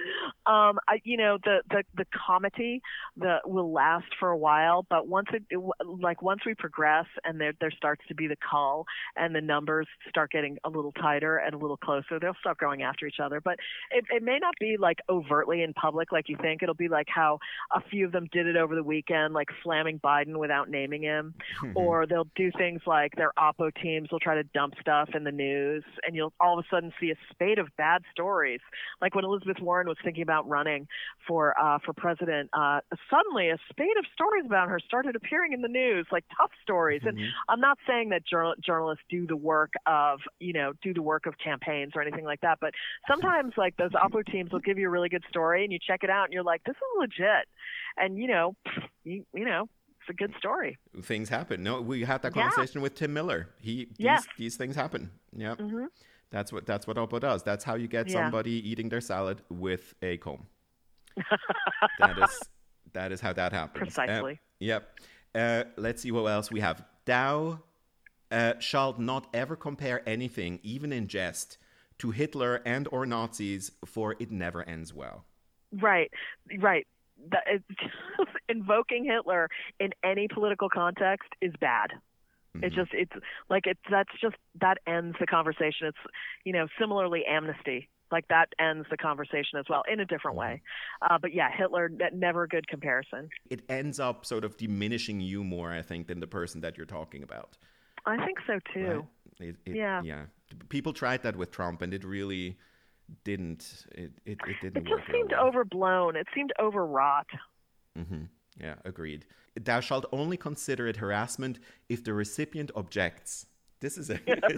The comity will last for a while, but once we progress and there starts to be the cull and the numbers start getting a little tighter and a little closer, they'll start going after each other. But it may not be like overtly in public like you think. It'll be like how a few of them did it over the weekend, like slamming Biden without naming him, or they'll do things like their oppo teams will try to dump stuff in the news, and you'll all of a sudden see a spate of bad stories. Like when Elizabeth Warren was thinking about running for president, suddenly a spate of stories about her started appearing in the news, like tough stories. And I'm not saying that journalists do the work of campaigns or anything like that, but sometimes like those oppo teams will give you a really good story and you check it out and you're like, this is legit. And it's a good story. Things happen. No, we had that conversation with Tim Miller. These things happen. Yeah. That's what oppo does. That's how you get somebody eating their salad with a comb. That is how that happens. Precisely. Yep. Let's see what else we have. Thou shalt not ever compare anything, even in jest, to Hitler and or Nazis, for it never ends well. Right. Invoking Hitler in any political context is bad. That ends the conversation. It's, similarly amnesty. Like that ends the conversation as well in a different way. But yeah, Hitler, never a good comparison. It ends up sort of diminishing you more, I think, than the person that you're talking about. I think so too. Right? Yeah. People tried that with Trump, and it really didn't. It didn't. It just seemed overblown. It seemed overwrought. Yeah, agreed. Thou shalt only consider it harassment if the recipient objects. This is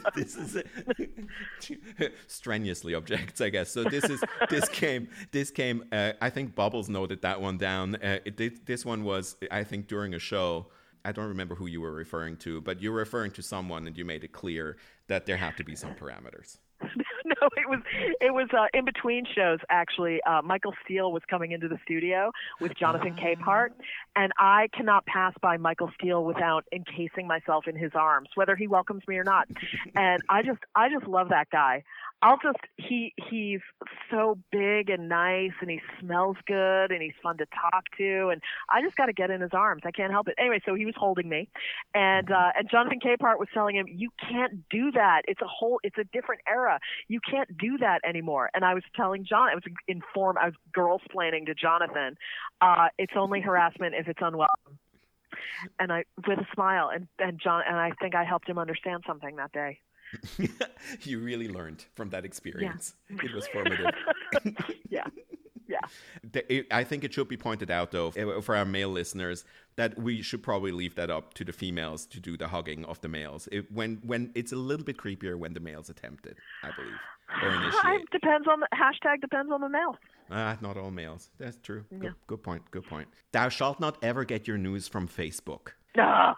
strenuously objects, I guess. So this came. I think Bubbles noted that one down. This one was, I think, during a show. I don't remember who you were referring to, but you were referring to someone, and you made it clear that there have to be some parameters. No, it was in between shows, actually. Michael Steele was coming into the studio with Jonathan Capehart, and I cannot pass by Michael Steele without encasing myself in his arms, whether he welcomes me or not. And I just love that guy. He's so big and nice, and he smells good, and he's fun to talk to, and I just got to get in his arms. I can't help it. Anyway, so he was holding me, and Jonathan Capehart was telling him, "You can't do that. It's a different era. You can't do that anymore." And I was telling John, I was girl-splaining to Jonathan, it's only harassment if it's unwelcome. And I, with a smile, and I think I helped him understand something that day. You really learned from that experience. Yeah. It was formative. Yeah. I think it should be pointed out, though, for our male listeners, that we should probably leave that up to the females to do the hugging of the males. When it's a little bit creepier when the males attempt it, I believe, or initiate. Depends on the hashtag. Depends on the male. Not all males. That's true. Yeah. Good point. Good point. Thou shalt not ever get your news from Facebook. Oh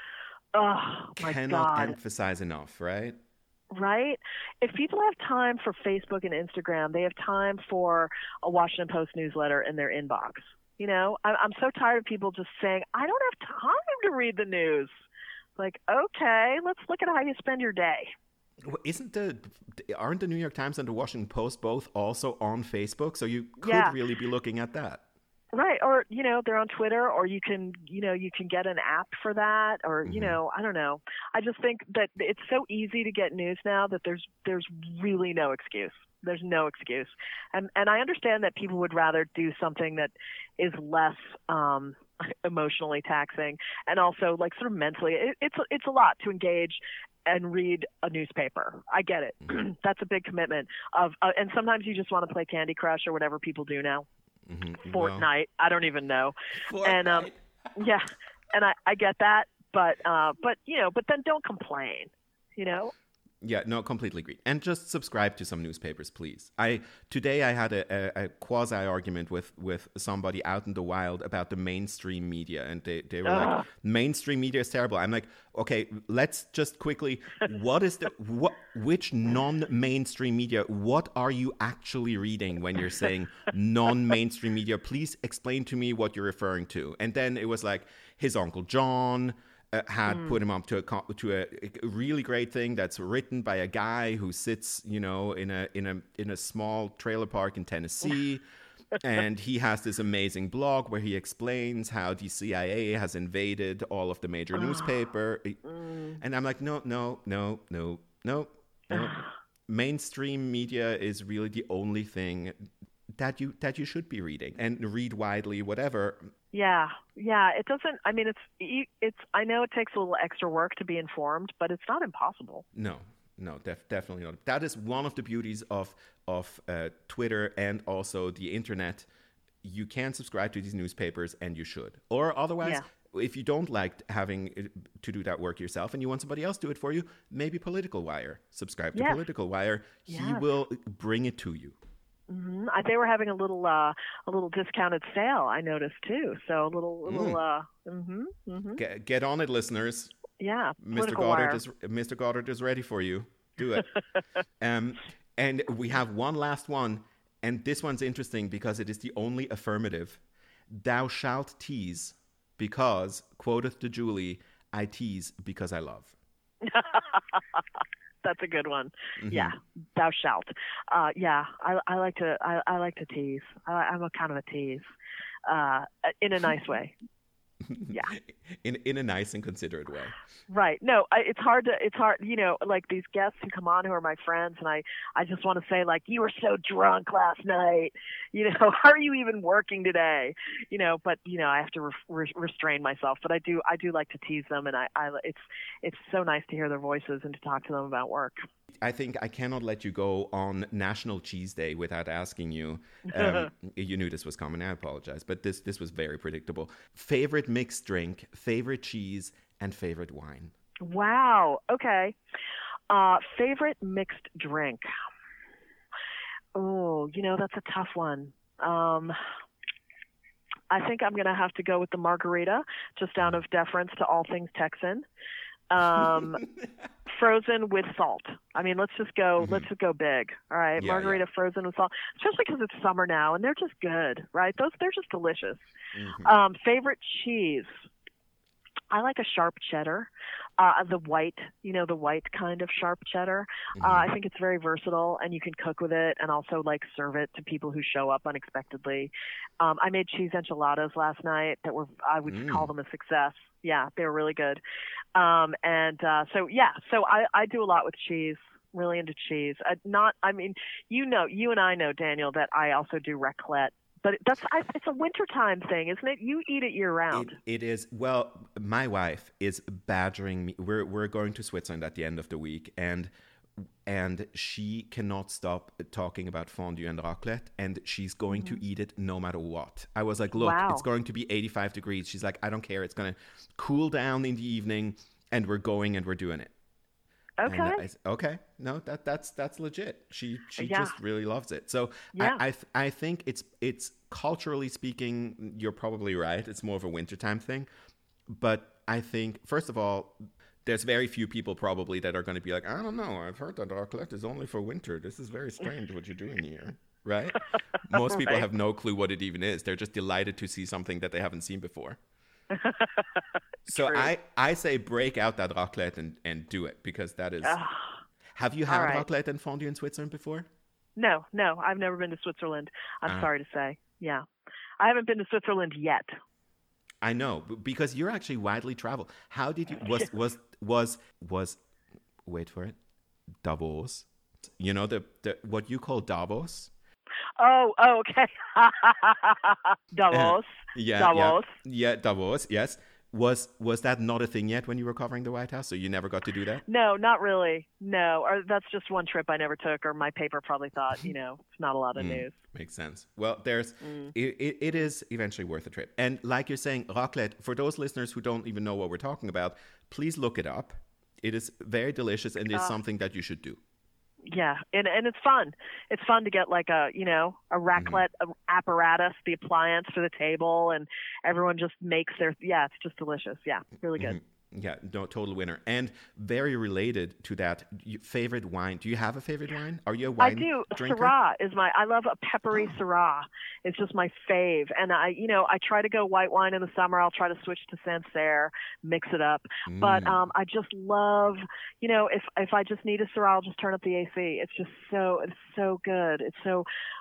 my Cannot God. emphasize enough, right? Right? If people have time for Facebook and Instagram, they have time for a Washington Post newsletter in their inbox. You know, I'm so tired of people just saying, I don't have time to read the news. Like, okay, let's look at how you spend your day. Well, aren't the New York Times and the Washington Post both also on Facebook? So you could really be looking at that. Right. Or, you know, they're on Twitter, or you can get an app for that, or, you know, I don't know. I just think that it's so easy to get news now that there's really no excuse. There's no excuse. And I understand that people would rather do something that is less emotionally taxing, and also like sort of mentally. It's a lot to engage and read a newspaper. I get it. That's a big commitment and sometimes you just want to play Candy Crush or whatever people do now. Fortnite. I don't even know. Fortnite. And and I get that, but then don't complain, you know? Yeah, no, completely agree. And just subscribe to some newspapers, please. Today I had a quasi-argument with somebody out in the wild about the mainstream media, and they were like, mainstream media is terrible. I'm like, okay, let's just quickly, which non-mainstream media, what are you actually reading when you're saying non-mainstream media? Please explain to me what you're referring to. And then it was like, his Uncle John had put him up to a really great thing that's written by a guy who sits, you know, in a small trailer park in Tennessee, and he has this amazing blog where he explains how the CIA has invaded all of the major newspaper, and I'm like, no. Mainstream media is really the only thing that you should be reading, and read widely, whatever. Yeah. It doesn't. I mean, it's. I know it takes a little extra work to be informed, but it's not impossible. No, definitely not. That is one of the beauties of Twitter and also the internet. You can subscribe to these newspapers, and you should. Or otherwise, if you don't like having to do that work yourself, and you want somebody else to do it for you, maybe Political Wire. Subscribe to Political Wire. He will bring it to you. Mm-hmm. They were having a little discounted sale, I noticed too. So Get on it, listeners. Yeah, Mr. Goddard is ready for you. Do it. And we have one last one, and this one's interesting because it is the only affirmative. Thou shalt tease because, quoteth the Julie, I tease because I love. That's a good one. Mm-hmm. Yeah, thou shalt. I like to tease. I'm a kind of a tease, in a nice way. Yeah. In a nice and considerate way. Right. No, it's hard, you know, like these guests who come on who are my friends, and I just want to say, like, you were so drunk last night, you know, how are you even working today? You know, but, you know, I have to restrain myself, but I do like to tease them, and it's so nice to hear their voices and to talk to them about work. I think I cannot let you go on National Cheese Day without asking you. You knew this was coming. I apologize, but this was very predictable. Favorite mixed drink, favorite cheese, and favorite wine. Wow. Okay. Favorite mixed drink. Oh, you know, that's a tough one. I think I'm going to have to go with the margarita, just out of deference to all things Texan. Frozen with salt. I mean, let's just go big. All right. Yeah, margarita frozen with salt, especially because it's summer now and they're just good, right? They're just delicious. Mm-hmm. Favorite cheese. I like a sharp cheddar, the white kind of sharp cheddar. Mm-hmm. I think it's very versatile, and you can cook with it and also like serve it to people who show up unexpectedly. I made cheese enchiladas last night that were, I would call them a success. Yeah, they were really good. So I do a lot with cheese. Really into cheese. You and I know, Daniel, that I also do raclette. But it's a wintertime thing, isn't it? You eat it year-round. It is. Well, my wife is badgering me. We're going to Switzerland at the end of the week, and and she cannot stop talking about fondue and raclette, and she's going to eat it no matter what. I was like, look, it's going to be 85 degrees. She's like, I don't care. It's going to cool down in the evening, and we're going and we're doing it. Okay. And I said, okay, no, that's legit. She just really loves it. So Yeah. I think it's culturally speaking, you're probably right. It's more of a wintertime thing. But I think, first of all, there's very few people probably that are going to be like, I don't know, I've heard that raclette is only for winter. This is very strange what you're doing here, right? Most people have no clue what it even is. They're just delighted to see something that they haven't seen before. So I say break out that raclette and do it, because that is... Have you had raclette and fondue in Switzerland before? No, I've never been to Switzerland. I'm sorry to say. Yeah. I haven't been to Switzerland yet. I know, because you're actually widely traveled. How did you... Was wait for it, Davos. You know, the what you call Davos? Oh, okay. Davos. Davos. Yeah, Davos, yes. Was that not a thing yet when you were covering the White House? So you never got to do that? No, not really. No, or that's just one trip I never took, or my paper probably thought, it's not a lot of news. Makes sense. Well, it is eventually worth a trip. And like you're saying, raclette, for those listeners who don't even know what we're talking about, please look it up. It is very delicious, and it's something that you should do. Yeah, and it's fun. It's fun to get like a raclette apparatus, the appliance for the table, and everyone just makes it's just delicious. Yeah, really good. Yeah, no, total winner. And very related to that, favorite wine. Do you have a favorite wine? Are you a wine drinker? Syrah is I love a peppery Syrah. It's just my fave. And I try to go white wine in the summer. I'll try to switch to Sancerre, mix it up. But I just love, if I just need a Syrah, I'll just turn up the AC. It's just so good. It's so,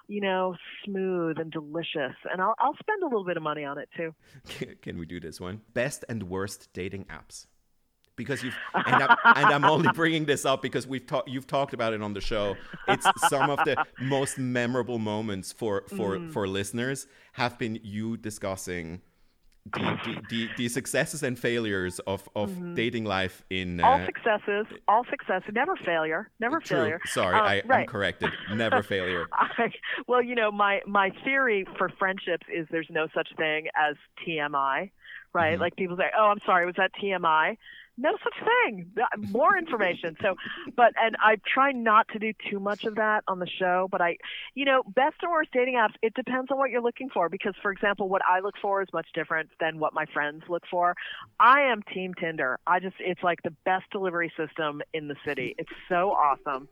smooth and delicious. And I'll spend a little bit of money on it too. Can we do this one? Best and worst dating apps. Because I'm only bringing this up because you've talked about it on the show. It's some of the most memorable moments for listeners have been you discussing the successes and failures of dating life in all successes, never failure. Sorry, I'm corrected. Never failure. Well, my theory for friendships is there's no such thing as TMI, right? Like people say, "Oh, I'm sorry, was that TMI?" No such thing. More information. And I try not to do too much of that on the show, but best or worst dating apps, it depends on what you're looking for, because, for example, what I look for is much different than what my friends look for. I am Team Tinder. It's like the best delivery system in the city. It's so awesome.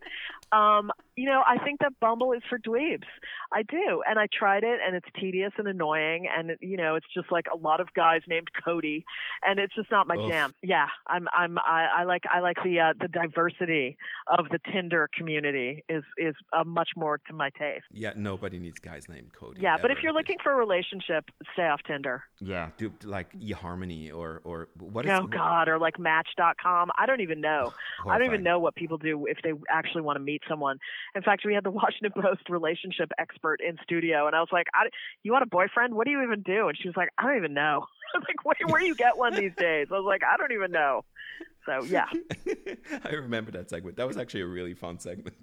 I think that Bumble is for dweebs. I do. And I tried it, and it's tedious and annoying, and it's just like a lot of guys named Cody, and it's just not my jam. Yeah. I like the diversity of the Tinder community is much more to my taste. Yeah, nobody needs guys named Cody. Yeah, but if you're looking for a relationship, stay off Tinder. Yeah, do like eHarmony or what is? Oh God, or like Match.com. I don't even know. I don't even know what people do if they actually want to meet someone. In fact, we had the Washington Post relationship expert in studio, and I was like, "You want a boyfriend? What do you even do?" And she was like, "I don't even know." I was like, where do you get one these days? I was like, I don't even know. So, yeah. I remember that segment. That was actually a really fun segment.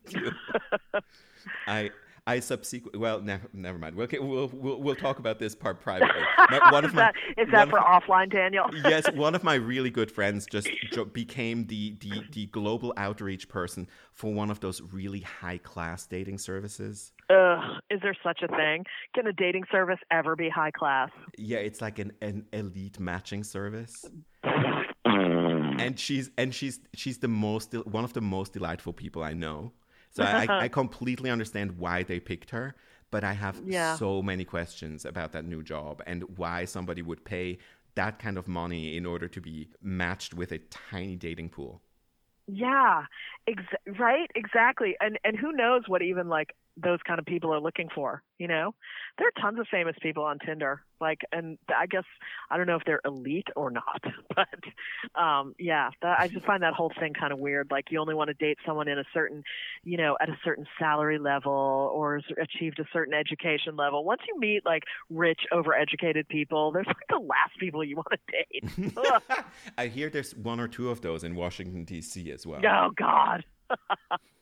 I subsequently, well, never mind. Okay, we'll talk about this part privately. Is that for offline, Daniel? Yes, one of my really good friends just became the global outreach person for one of those really high class dating services. Is there such a thing? Can a dating service ever be high class? Yeah, it's like an elite matching service. And she's one of the most delightful people I know. So I completely understand why they picked her, but I have so many questions about that new job and why somebody would pay that kind of money in order to be matched with a tiny dating pool. Yeah, right, exactly. And who knows what even like those kind of people are looking for, There are tons of famous people on Tinder, and I guess, I don't know if they're elite or not, but I just find that whole thing kind of weird. Like you only want to date someone in a certain, at a certain salary level or achieved a certain education level. Once you meet like rich, overeducated people, they're like the last people you want to date. I hear there's one or two of those in Washington, D.C. as well. Oh, God.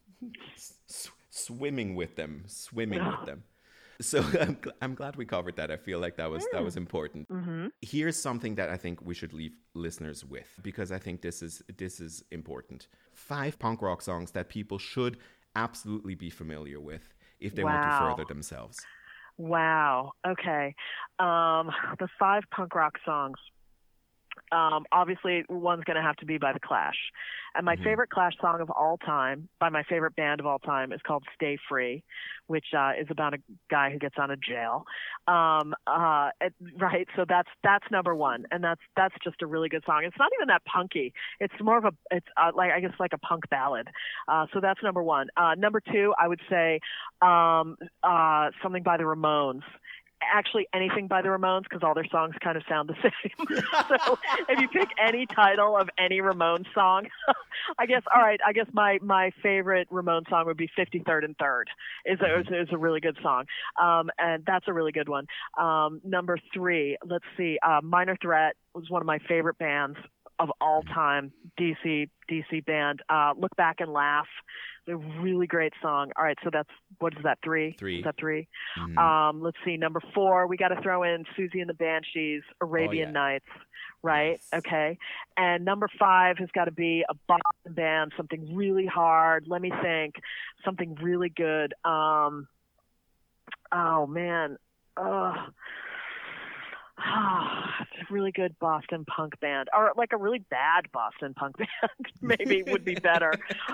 swimming with them. So I'm glad we covered that. I feel like that was important. Mm-hmm. Here's something that I think we should leave listeners with, because I think this is important. 5 punk rock songs that people should absolutely be familiar with if they want to further themselves. Wow. Okay. The 5 punk rock songs. Obviously, one's going to have to be by The Clash. And my favorite Clash song of all time, by my favorite band of all time, is called Stay Free, which is about a guy who gets out of jail. Right? So that's number one. And that's just a really good song. It's not even that punky. It's more of like a punk ballad. So that's number one. Number 2, I would say something by the Ramones. Actually, anything by the Ramones, because all their songs kind of sound the same. So if you pick any title of any Ramones song, I guess my favorite Ramones song would be 53rd and 3rd. Is a really good song, and that's a really good one. Number 3, let's see, Minor Threat was one of my favorite bands of all time, DC band. Look Back and Laugh. A really great song. All right, so what is that, 3? 3. Is that 3? Mm-hmm. Let's see, number 4, we got to throw in Susie and the Banshees, Arabian Nights, right? Yes. Okay. And number 5 has got to be a Boston band, something really hard. Let me think. Something really good. Oh, man. It's a really good Boston punk band, or like a really bad Boston punk band maybe would be better.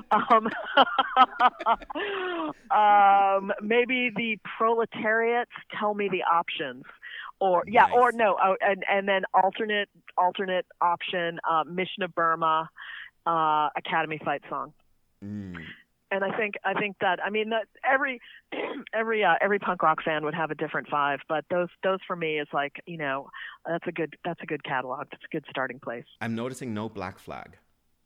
Maybe the Proletariats, Tell Me the Options, or nice. Or no, and then alternate option, Mission of Burma, Academy Fight Song. And I think that, I mean, that every punk rock fan would have a different 5, but those for me is like, you know, that's a good catalog. That's a good starting place. I'm noticing no Black Flag.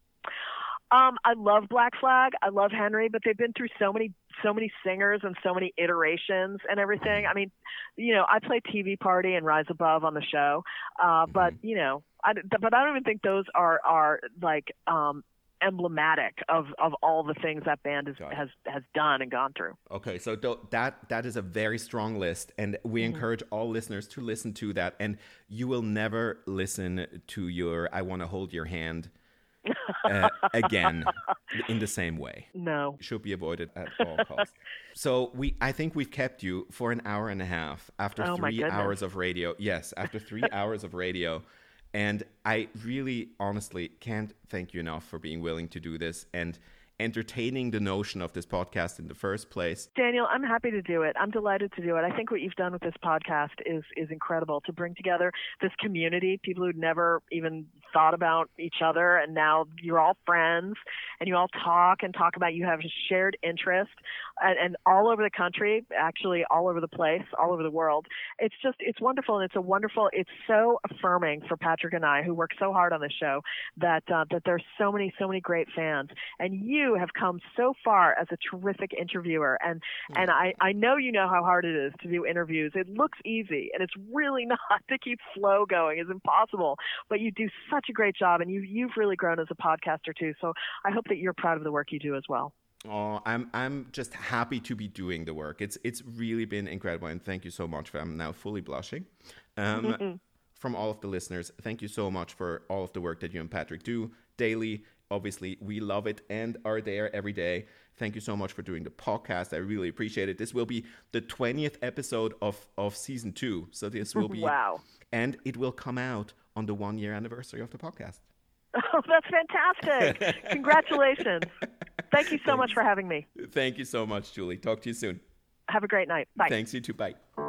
I love Black Flag. I love Henry, but they've been through so many singers and so many iterations and everything. I mean, you know, I play TV Party and Rise Above on the show, but you know, I don't even think those are like emblematic of all the things that band has done and gone through. Okay, so that is a very strong list, and we encourage all listeners to listen to that, and you will never listen to your I Want to Hold Your Hand again in the same way. No. It should be avoided at all costs. So I think we've kept you for an hour and a half after 3 hours of radio. Yes, after 3 hours of radio. And I really, honestly, can't thank you enough for being willing to do this and entertaining the notion of this podcast in the first place. Daniel, I'm happy to do it. I'm delighted to do it. I think what you've done with this podcast is incredible, to bring together this community, people who'd never even thought about each other, and now you're all friends, and you all talk about, you have a shared interest, and all over the country, actually all over the place, all over the world. It's wonderful, and it's so affirming for Patrick and I, who work so hard on this show, that there's so many great fans, and you have come so far as a terrific interviewer, and I know you know how hard it is to do interviews. It looks easy, and it's really not. To keep flow going is impossible, but you do such a great job, and you've really grown as a podcaster too. So I hope that you're proud of the work you do as well. Oh, I'm just happy to be doing the work. It's really been incredible, and thank you so much. I'm now fully blushing. From all of the listeners, thank you so much for all of the work that you and Patrick do daily. Obviously, we love it and are there every day. Thank you so much for doing the podcast. I really appreciate it. This will be the 20th episode of season 2. So this will be... Wow. And it will come out on the 1-year anniversary of the podcast. Oh, that's fantastic. Congratulations. Thank you so much for having me. Thank you so much, Julie. Talk to you soon. Have a great night. Bye. Thanks, you too. Bye.